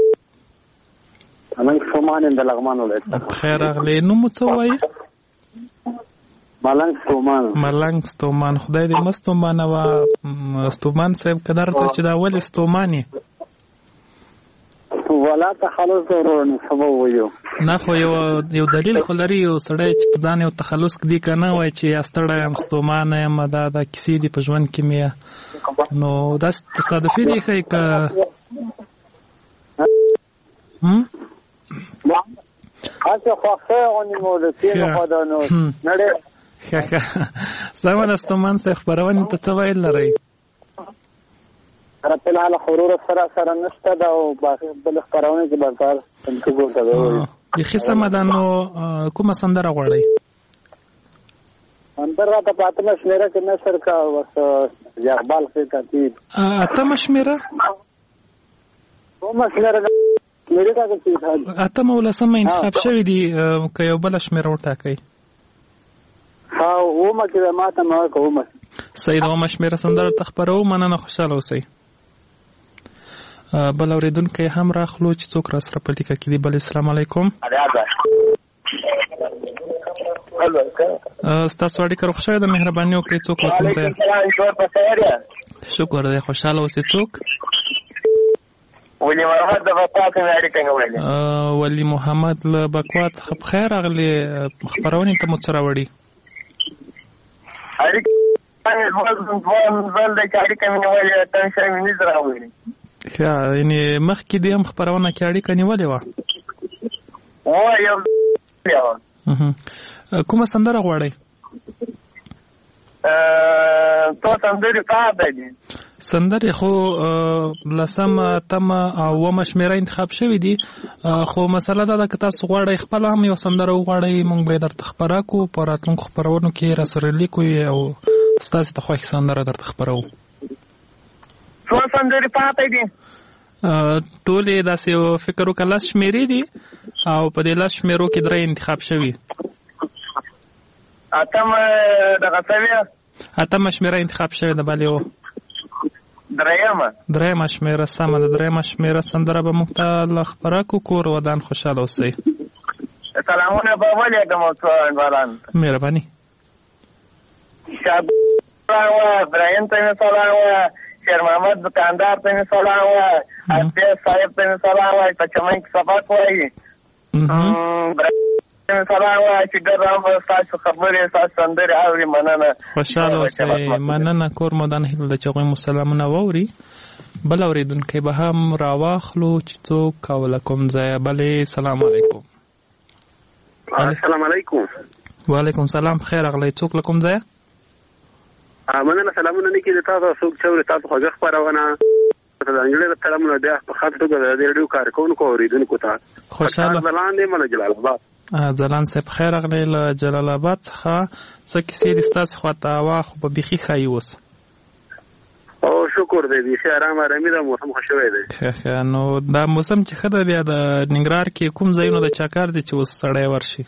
انا سومان د لغمان ولایت. خیر اغلی نو مو څه وایي؟ ملنګ ستومان. ملنګ ستومان خدای دې مستومان او ستومان صاحب قدر ته چې دا ول ستومانی ولا تخلص ورونه سبا ویو نه خو یو یو دلیل خو لري یو سړی چې په ځان یو تخلص کدي کنه وای چې استړی هم ستومان یم دا د کیسې دی په ژوند کې مې نو دا تصادفي دی خای ک هم خاصه خو خو نو د تیر خدانو نړۍ ښه زمون ستومان څخه خبرونه ته څه ویل لري؟ را په حال خورور سره سره نشته دا او بل خبرونه کې بازار څنګه ګورته وي. یخي سمدانو کومه سندره غواړي؟ سندره د پاتمه شمیره کې نشر کا وس اقبال کې ترتیب اتمه شمیره کومه شمیره شمیره کا کې اتمه ولسمه انتخاب شوی دی که یو بل شمیره وټاکي. ها ومه کې ماته ما کومه سید ومه شمیره سندره تخبرو مننه خوشاله اوسئ. بل اوریدونکو هم راخلو چې څوک را سره په لیکه کې دی. بل السلام علیکم. ستاسو اړیکه روغ شوې ده مهرباني وکړئ. څوک له کوم ځایه؟ شکر دی خوشاله اوسئ. څوک؟ ولی محمد د بکوات نه اړیکه نیولې. ولی محمد له بکوات څخه بخیر راغلی خبرونه ته مو څه راوړي؟ اړیکه ځوان ځل د اړیکه نیولې تنشي مې نه راوړي. ښه یعنی مخکې دې هم خبرونه کې اړیکه نیولې وه؟ وه یو یو کومه سندره غواړئ؟ تو سندرې پاتې دي سندرې خو لسمه تمه او اومه شمېره انتخاب شوي دي خو مسله دا ده که تاسو غواړئ خپله هم یو سندره وغواړئ موږ به یې درته خپره کړو په راتلونکو خپرونو کې یې راسره لیکو او ستاسې ته خوښې سندره درته خپروو. څو سندرې پاتې دي؟ ټولې داسې یو فکر وکړه لس شمېرې دي او په دې لس شمېرو کې درې انتخاب شوي. اتمه دغه سویه اتمه شمېره انتخاب شوې ده. بلې و درېیمه درېیمه شمېره سمه ده. درېیمه شمېره سندره به موږ ته له خپره کړو. کور ودان خوشحاله اوسئ. سلامونه به ولیږم څو انواران. مهرباني. شاب ابراهیم ته مې سلام وایه. شیر محمد دکاندار ته مې سلام وایه. اصفیه صاحب ته مې سلام وایه په چمن کې سبق وایي. سلام وایه چې ګرام ستاسو خبرې ستاسو سندرې اوري. مننه خوشحاله اوسئ. مننه کور مودان هیله ده چې هغوی مو سلامونه واوري. بل اورېدونکی به هم راواخلو چې څوک او له کوم ځایه. بلې سلام علیکم. السلام علیکم. وعلیکم سلام خیر راغلی. څوک له کوم ځایه؟ مننه سلامونه نه کېږي تاسو څوک چې اوري تاسو خوږه خپرونه ته ځانګړې سلامونه بیا په خاطر توګه د ریډیو کارکونکو اوریدونکو ته خوشاله ځلان دی مله جلال آباد. ځلان صاحب خیر راغلی له جلال آباد څخه. څه کیسې دي ستاسې خواته؟ هوا خو به بیخي ښایي اوس. او شکر دی بیخي ارام ارامي ده موسم ښه شوی دی. ښه ښه نو دا موسم چې ښه ده بیا د ننګرهار کې کوم ځایونه د چکر دي چې اوس سړی ورشي؟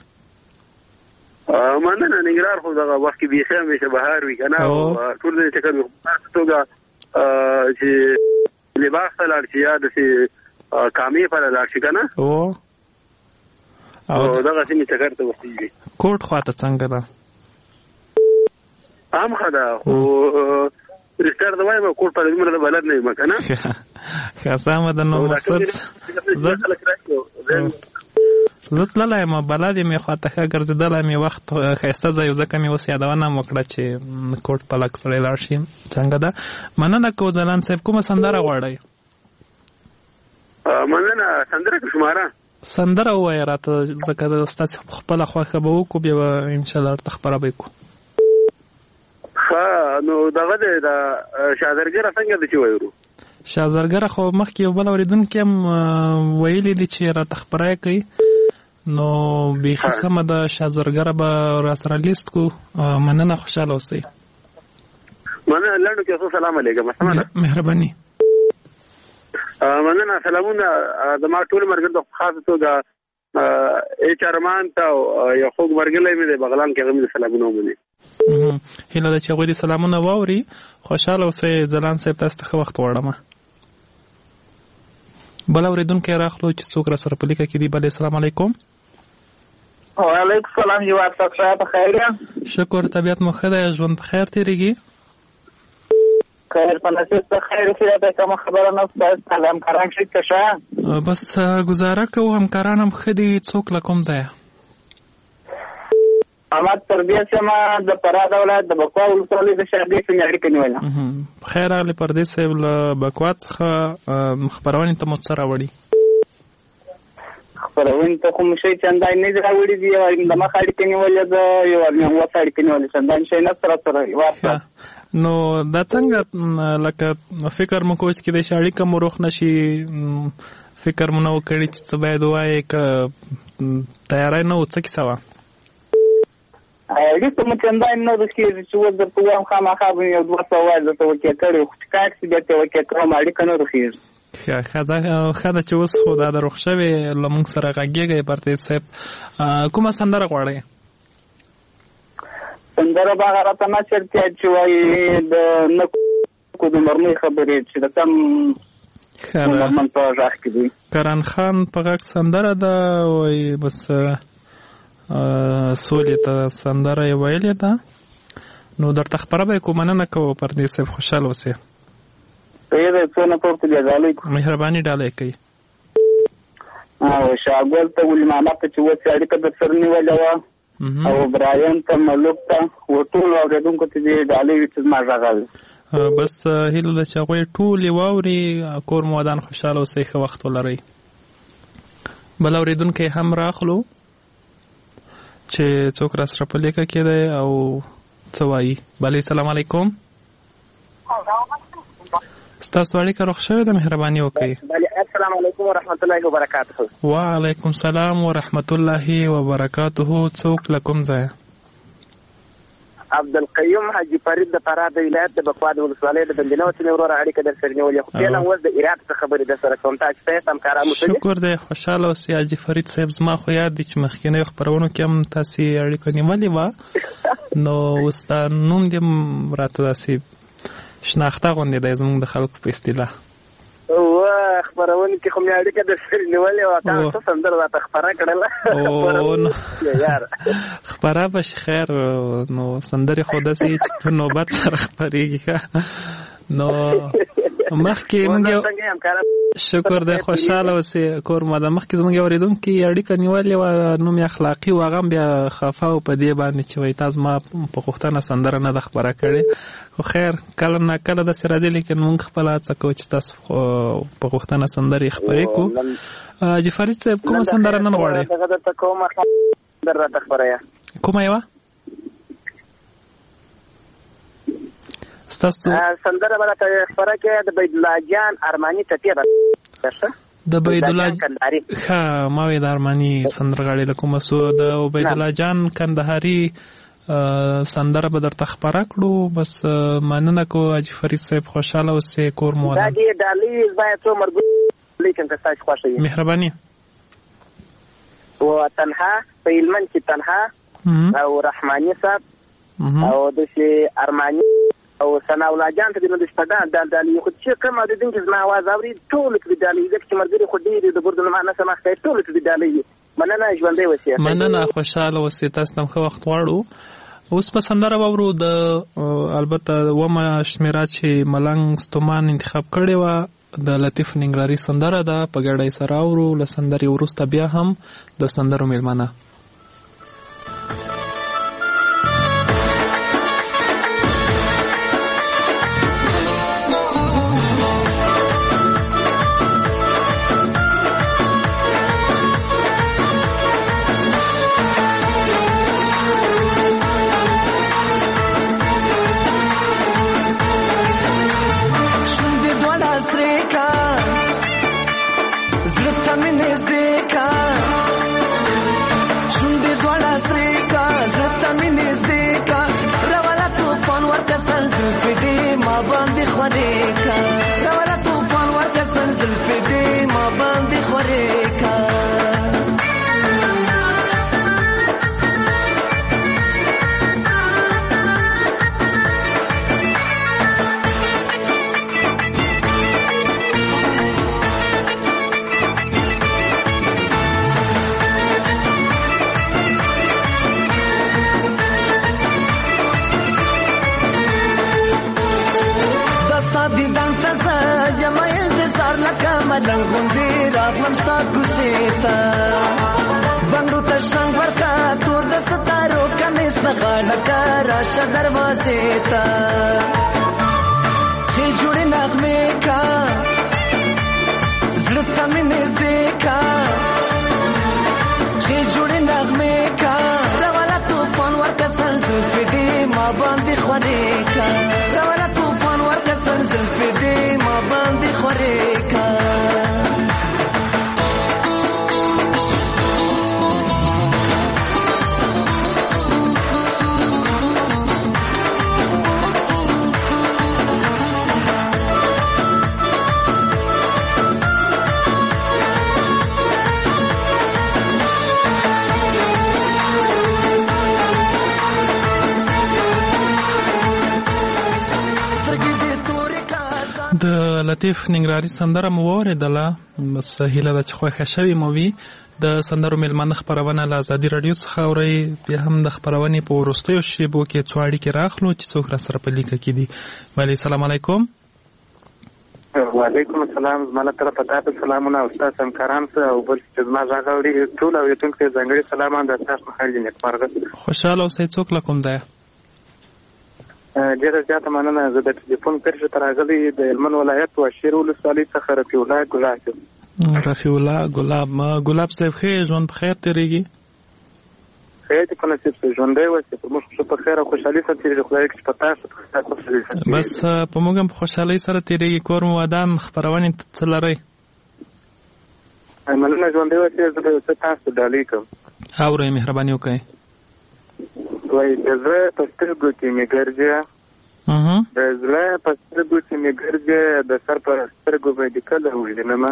مننه ننګرهار خو دغه وخت کې بیخي همیشه بهار وي که نه ټول ځای چکر وي. په خاصه توګه چې لباس ته لاړ شي یا داسې کامې پله لاړ شي که نه او دغه سیمې چکر ته وخېږي. کوټ خواته څنګه ده؟ هم ښه ده خو رښتیا ته وایم کوټ په دومره د بلد نه یم که نه. ښه سمه ده. نو مقصد زه تللی یم بلد یم خواته ښه ګرځېدلی مې وخت ښایسته ځای ځکه مې اوس یادونه هم وکړه چې کوټ په لږ سړی لاړ شي. څنګه ده؟ مننه کوو ځلان صاحب. کومه سندره غواړئ؟ مننه سندره که شماره سندره ووایه راته ځکه ستاسې خپله خوښه به وکړو بیا به انشاءالله ورته خپره به یې کړو. ښه نو دغه دی د شازرګره څنګه ده چې ویرو؟ شازرګره خو مخکې یو بل اورېدونکي هم ویلي دي چې راته خپره یې کوي نو بیخي سمه ده. شازرګره به راسره لیست کړو. مننه خوشحاله اوسئ. مننه لنډو کې څو سلام علیکم. مهرباني. مننه سلامونه زما ټول مرګ د خاص توګه ا چرمان ته یو خوګ مرګلې مې د بغلان کې غوښمه سلامونه ومني هله د چغوي د سلامونه واوري خوشاله اوسې ځلان صاحب تاسو ته وخت وړم بل اوریدونکو راخلو چې څوک را سره پلیکه کې دی بل السلام علیکم وعلیکم السلام یو تاسو ته خیر شکر طبیعت مو ښه ده ژوند په خیر تیریږي خیر په نصیب ته خیر خیر ته کوم خبره نه ستاسو هم کاران شي ته بس گزاره کوم همکاران هم خدي څوک لکم ځای احمد تربیه سما د پراد اولاد د بکوا ولسوالۍ د شهدي څنګه اړیکه نیوله خیر اغلی پردیس له بکوا څخه خبرونه ته متصره وړي خبرونه ته کوم شي چندای نه راوړي دی او د مخ اړیکه نیولې د یو نه وڅ اړیکه نیولې چندای شي نه سره سره واپس نو دا څنګه لکه فکر مو کوچ کې د شاړی کوم روخ نشي فکر مو نو کړی چې څه باید وایي ک تیارای نه وڅ کی سوا اې دې ته چندای نه د کې چې و د پوام خامخا یو دوه سوال د تو کې کړو چې کار څه د تو کې کوم اړیکه نه رخیږي خدا خدا چې اوس خو دا د روخښوي لمون سره غږیږي پرته صاحب کومه سندره غواړي سندره باغ راته نه چرته چې وایي د نکو د مرمۍ خبرې چې د کم خره من په ځخ کې دی کران خان په غږ سندره ده وایي بس سولې ته سندره یې ویلې ده نو درته خبره به کوم نه کوو پردې صاحب خوشاله اوسې په دې څونه پورته دی ډالۍ مهرباني ډالۍ کوي او شاګول ته ولې ماما ته چې وڅ اړیکه د سر نیولې و او برایان ته ملوک ته وټول اوریدونکو ته دې ډالۍ وچ ما راغل بس هیله د چغوي ټول واوري کور مودان خوشاله اوسې خو وخت ولري بل اوریدونکو هم راخلو چې څوک را سره په لیکه کې دی او څه وایي بل السلام علیکم ستاسو اړیکه روښ شوې ده مهرباني وکړئ بله السلام علیکم ورحمت الله وبرکاته وعلیکم السلام ورحمت الله وبرکاته څوک لکم ځای عبدالقیوم حاجی فرید د فراه د ولایت د بکوا د ولسوالۍ د بندینو چې وروره اړیکه در سره نیولې خو پیله اوس د ایراد څخه خبرې در سره کوم تاسو ته هم کار امو شکر دی خوشاله اوسئ حاجی فرید صاحب زما خو یاد دي چې مخکینی خبرونو کې هم تاسو اړیکه نیولې وه نو اوس دا نوم دې راته داسې شناخته غوندې دی زموږ د خلکو په اصطلاح واه خبرونه کې خو مې اړیکه در سره نیولې وه تاسو سندره راته خبره کړله خبره به شي خیر نو سندرې خو داسې چې په نوبت سره خپرېږي نو مخکې موږ شکر دی خوشحاله اوسې کور ماده مخکې زموږ یو اورېدونکي اړیکه نیولې وه نوم یې اخلاقي و هغه هم بیا خفه و په دې باندې چې وایي تا زما په غوښتنه سندره نه ده خپره کړې خو خیر کله نه کله داسې راځي لیکن موږ خپله هڅه کوو چې تاسو په غوښتنه سندرې خپرې کړو حاجي فرید صاحب کومه سندره نن غواړئ کومه یوه ستاسو سندره برته خبره کې د بيد الله جان ارماني تتیه ده د بيد الله ها ما وی د ارماني سندرغاړي لکه مسو د بيد الله جان کندهاري سندره به درته خبره کړو بس مننه کو حاجی فرید صاحب خوشاله اوسې کور مو دا دې ډالۍ باید څو مرګ لیکن که تاسو خوښه مهرباني او تنها په علمن کې تنها او رحماني صاحب او د شي ارماني او سنا ولاجان ته د شپږان د دالي خو چې کوم د دین کې زما आवाज اوري ټول کې د دالي چې مرګري خو دې د ګردن معنا سم اخته ټول کې د دالي مننه ژوندې وسیه مننه خوشاله وسیه تاسو هم خو وخت واړو اوس په سندره وورو د البته ومه شمیرا چې ملنګ ستومان انتخاب کړي و د لطیف ننګرهاري سندره ده په ګډای سره اورو ل سندري ورسته بیا هم د سندرو میلمانه راغلم ستا کوڅې ته بنګړو ته شرنګ ورکړه تور د ستارو کمیس په غاړه که راشه دروازې ته ښې جوړې نغمې که زړه ته مې نږدې که ښې جوړې نغمې که راوله توفان ورکړه سر زلفې دې ما باندې خورې که راوله توفان ورکړه سر زلفې دې ما باندې خورې که د لطیف ننګرهاري سندره مو واورېدله بس هیله ده چې خوښه شوې مو وي د سندرو میلمانه خپرونه له ازادي راډیو څخه اورئ بیا هم د خپرونې په وروستیو شیبو کې څو اړیکې راخلو چې څوک را سره په لیکه کې دي بلې سلام علیکم وعلیکم السلام زما له طرفه تاسو سلامونه او ستاسو همکاران سره او بل چې زما غږ اوري ټول اورېدونکو ته ځانګړي سلام د تاسو خیر نیکمرغه خوشحاله اوسئ څوک له کوم ځایه ډېره زیاته مننه زه د ټلیفون کرښې ته راغلی د هلمند ولایت واشیر ولسوالۍ څخه رفیع الله ګلاب یم رفیع الله ګلاب ګلاب صاحب ښه ژوند په خیر تېرېږي خیر دې په نصیب سه ژوندی اوسې په موږ په خیر او خوشحالۍ سره تېرېږي خدای کړي چې په تاسو بس په موږ هم په خوشحالۍ سره تېرېږي کور مو ودان خپرونې څه لرئ مننه ژوندی اوسې زه به یو څه تاسو ډالۍ کړم اورئ مهرباني وکړئ وای د زړه په سترګو کې مې ګرځي د زړه په سترګو کې مې ګرځي د سر په سترګو باندې کله وژنمه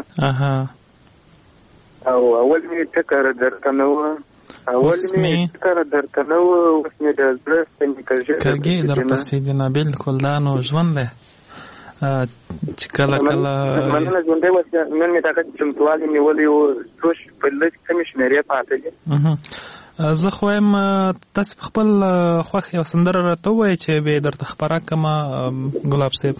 او اول مې ټکر درته نه و اول مې ټکر درته نه و اوس مې د زړه څنګه کږي کږي درپسې دي نه بالکل دا نو ژوند دی چې کله کله مننه ژوندی اوسې نن مې دغه چمتووالی نیولی و څو په لږ کمې شمېرې پاتې دي زه خو یم تاسو په خپل خوښ یو سندره راته ووایئ چې به یې درته خپره کړمه ګلاب صاحب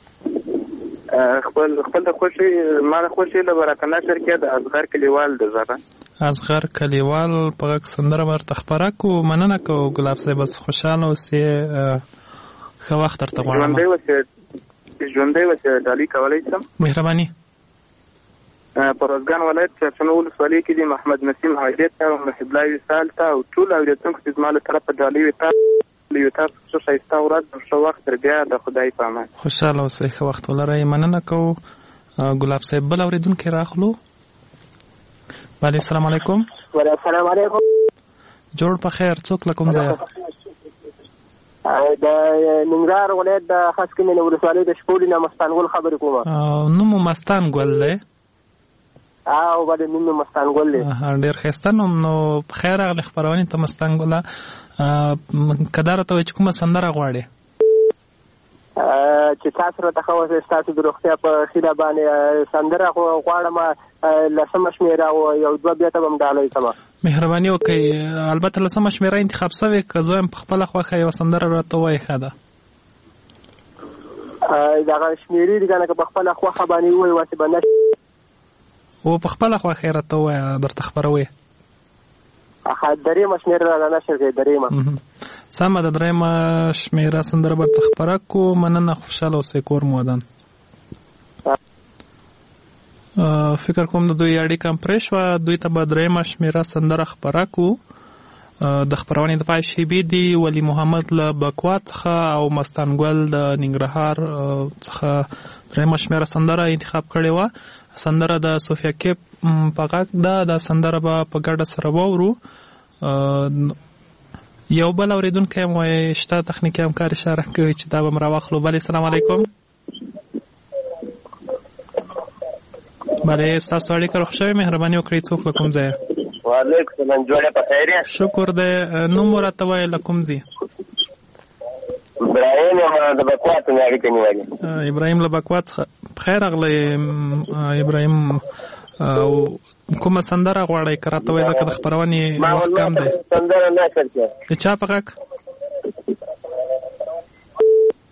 خپل خپل د خوښۍ ما د خوښۍ له برکه نشر کې د اصغر کلیوال د زغه اصغر کلیوال په غږ سندره ورته خپره کړو مننه کوو ګلاب صاحب بس خوشحاله اوسې ښه وخت درته غواړم ژوندی اوسې ژوندی اوسې ډالۍ کولی شم مهرباني په روزګان ولایت چرچنو ولسوالۍ کې د محمد نسیم حایدر ته او محب الله وصال ته او ټول اورېدونکو چې زما له طرفه ډالۍ وي تاسو له تاسو څخه ښایسته ورځ او ښه وخت تر بیا د خدای په امان خوشحاله اوسئ ښه وخت ولرئ مننه کوو ګلاب صاحب بل اورېدونکی راغلو بله السلام علیکم السلام علیکم جوړ په خیر څوک له کوم ځایه د ننګرهار ولایت د خاصکمینه ولسوالۍ د شپولې نه مستان ګل خبرې کوم نوم مستان ګل دی او باندې نوم مستان ګل دی ډېر ښایسته نوم نو خیر راغلی خپرونې ته مستان ګله که دا راته وایي چې کومه سندره غواړې چې تاسو راته ښه وسئ ستاسو د روغتیا په خیله باندې سندره غواړم لسمه شمېره او یو دوه بیا ته به م ډالۍ کړمه مهرباني وکړئ البته لسمه شمېره انتخاب شوې که زه یم په خپله خوښه یوه سندره راته ووایي ښه ده دغه شمېرې دي که نه که په خپله خوښه باندې ووایي واسې به نه او په خپله خوښه یې راته ووایه درته خپروي درېیمه شمېره راته نشر کړئ درېیمه سمه ده درېیمه شمېره سندره به درته خپره کړو مننه خوشحاله اوسئ کور مو ودان فکر کوم د دوی اړیکه هم پرې شوه دوی ته به درېیمه شمېره سندره خپره کړو د خپرونې د پای شیبې دي ولی محمد له بکوا څخه او مستان ګل د ننګرهار څخه درېیمه شمېره سندره انتخاب کړې وه سندره د صوفیا کیپ په غږ ده دا سندره به په ګډه سره واورو یو بل اورېدونکی هم وایي شته تخنیکي همکار اشاره کوي چې دا به م راواخلو بلې سلام علیکم بلې ستاسو اړیکه روغ شوې مهرباني وکړئ څوک له کوم ځایه وعلیکم السلام جوړه په خیر یې شکر دی نوم مو راته وایه له کوم ځای ابراهیم له بکوا څخه اړیکه نیولې ابراهیم له بکوا څخه بخیر راغلی ابراهیم او کومه سندره غواړئ که راته وایي ځکه د خپرونې وخت کم دی سندره نشر کړه د چا په غږ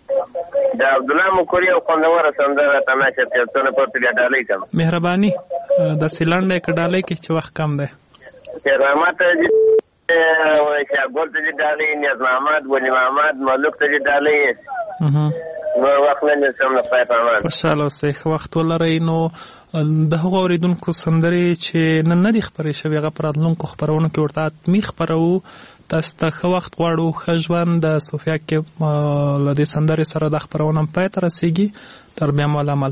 د عبدالله مکوري او خوندوره سندره راته نشر کړه څونه پورته بیا ډالۍ کړم مهرباني د سیلانډ کډالې کې چې وخت کم دی رحمت جی شاګور ته ډالې نیاز محمد ولی محمد ملک ته ډالې نو وخت نه سم نه پای پامان خوشاله اوسئ ښه وخت ولرئ. نو د هغو اورېدونکو سندرې چې نن نه دي خپرې شوې هغه په راتلونکو خپرونو کې ورته حتمي خپروو. تاسو ته ښه وخت غواړو، ښه ژوند. د صوفیا کې له دې سندرې سره دا خپرونه هم پای ته رسېږي. تر بیا مو العمل.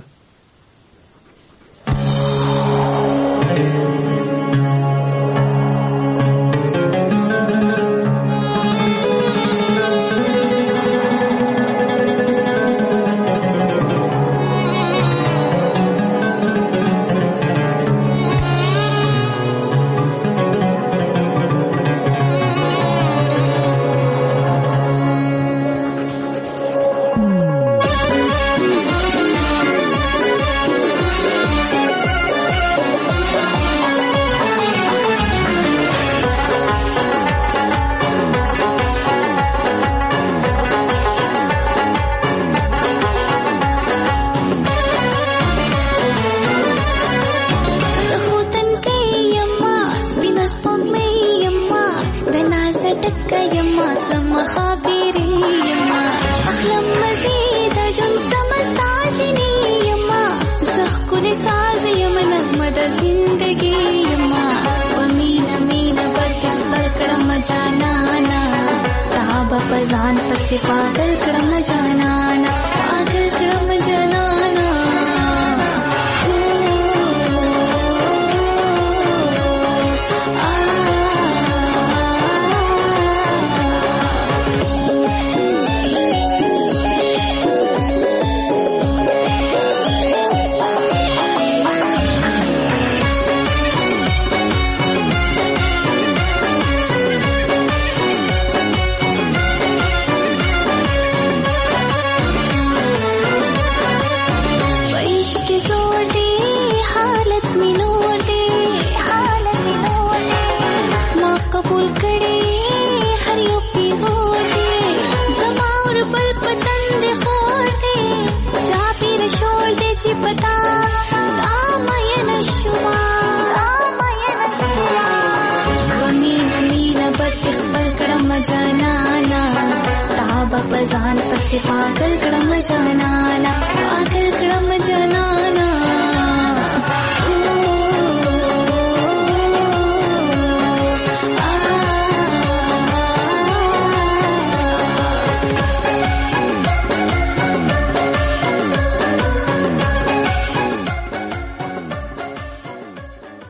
पजान पसे पागल क्रम जानाना पागल क्रम जानाना जानाना ताबा पजान पसे पागल क्रम जानाना पागल क्रम जानाना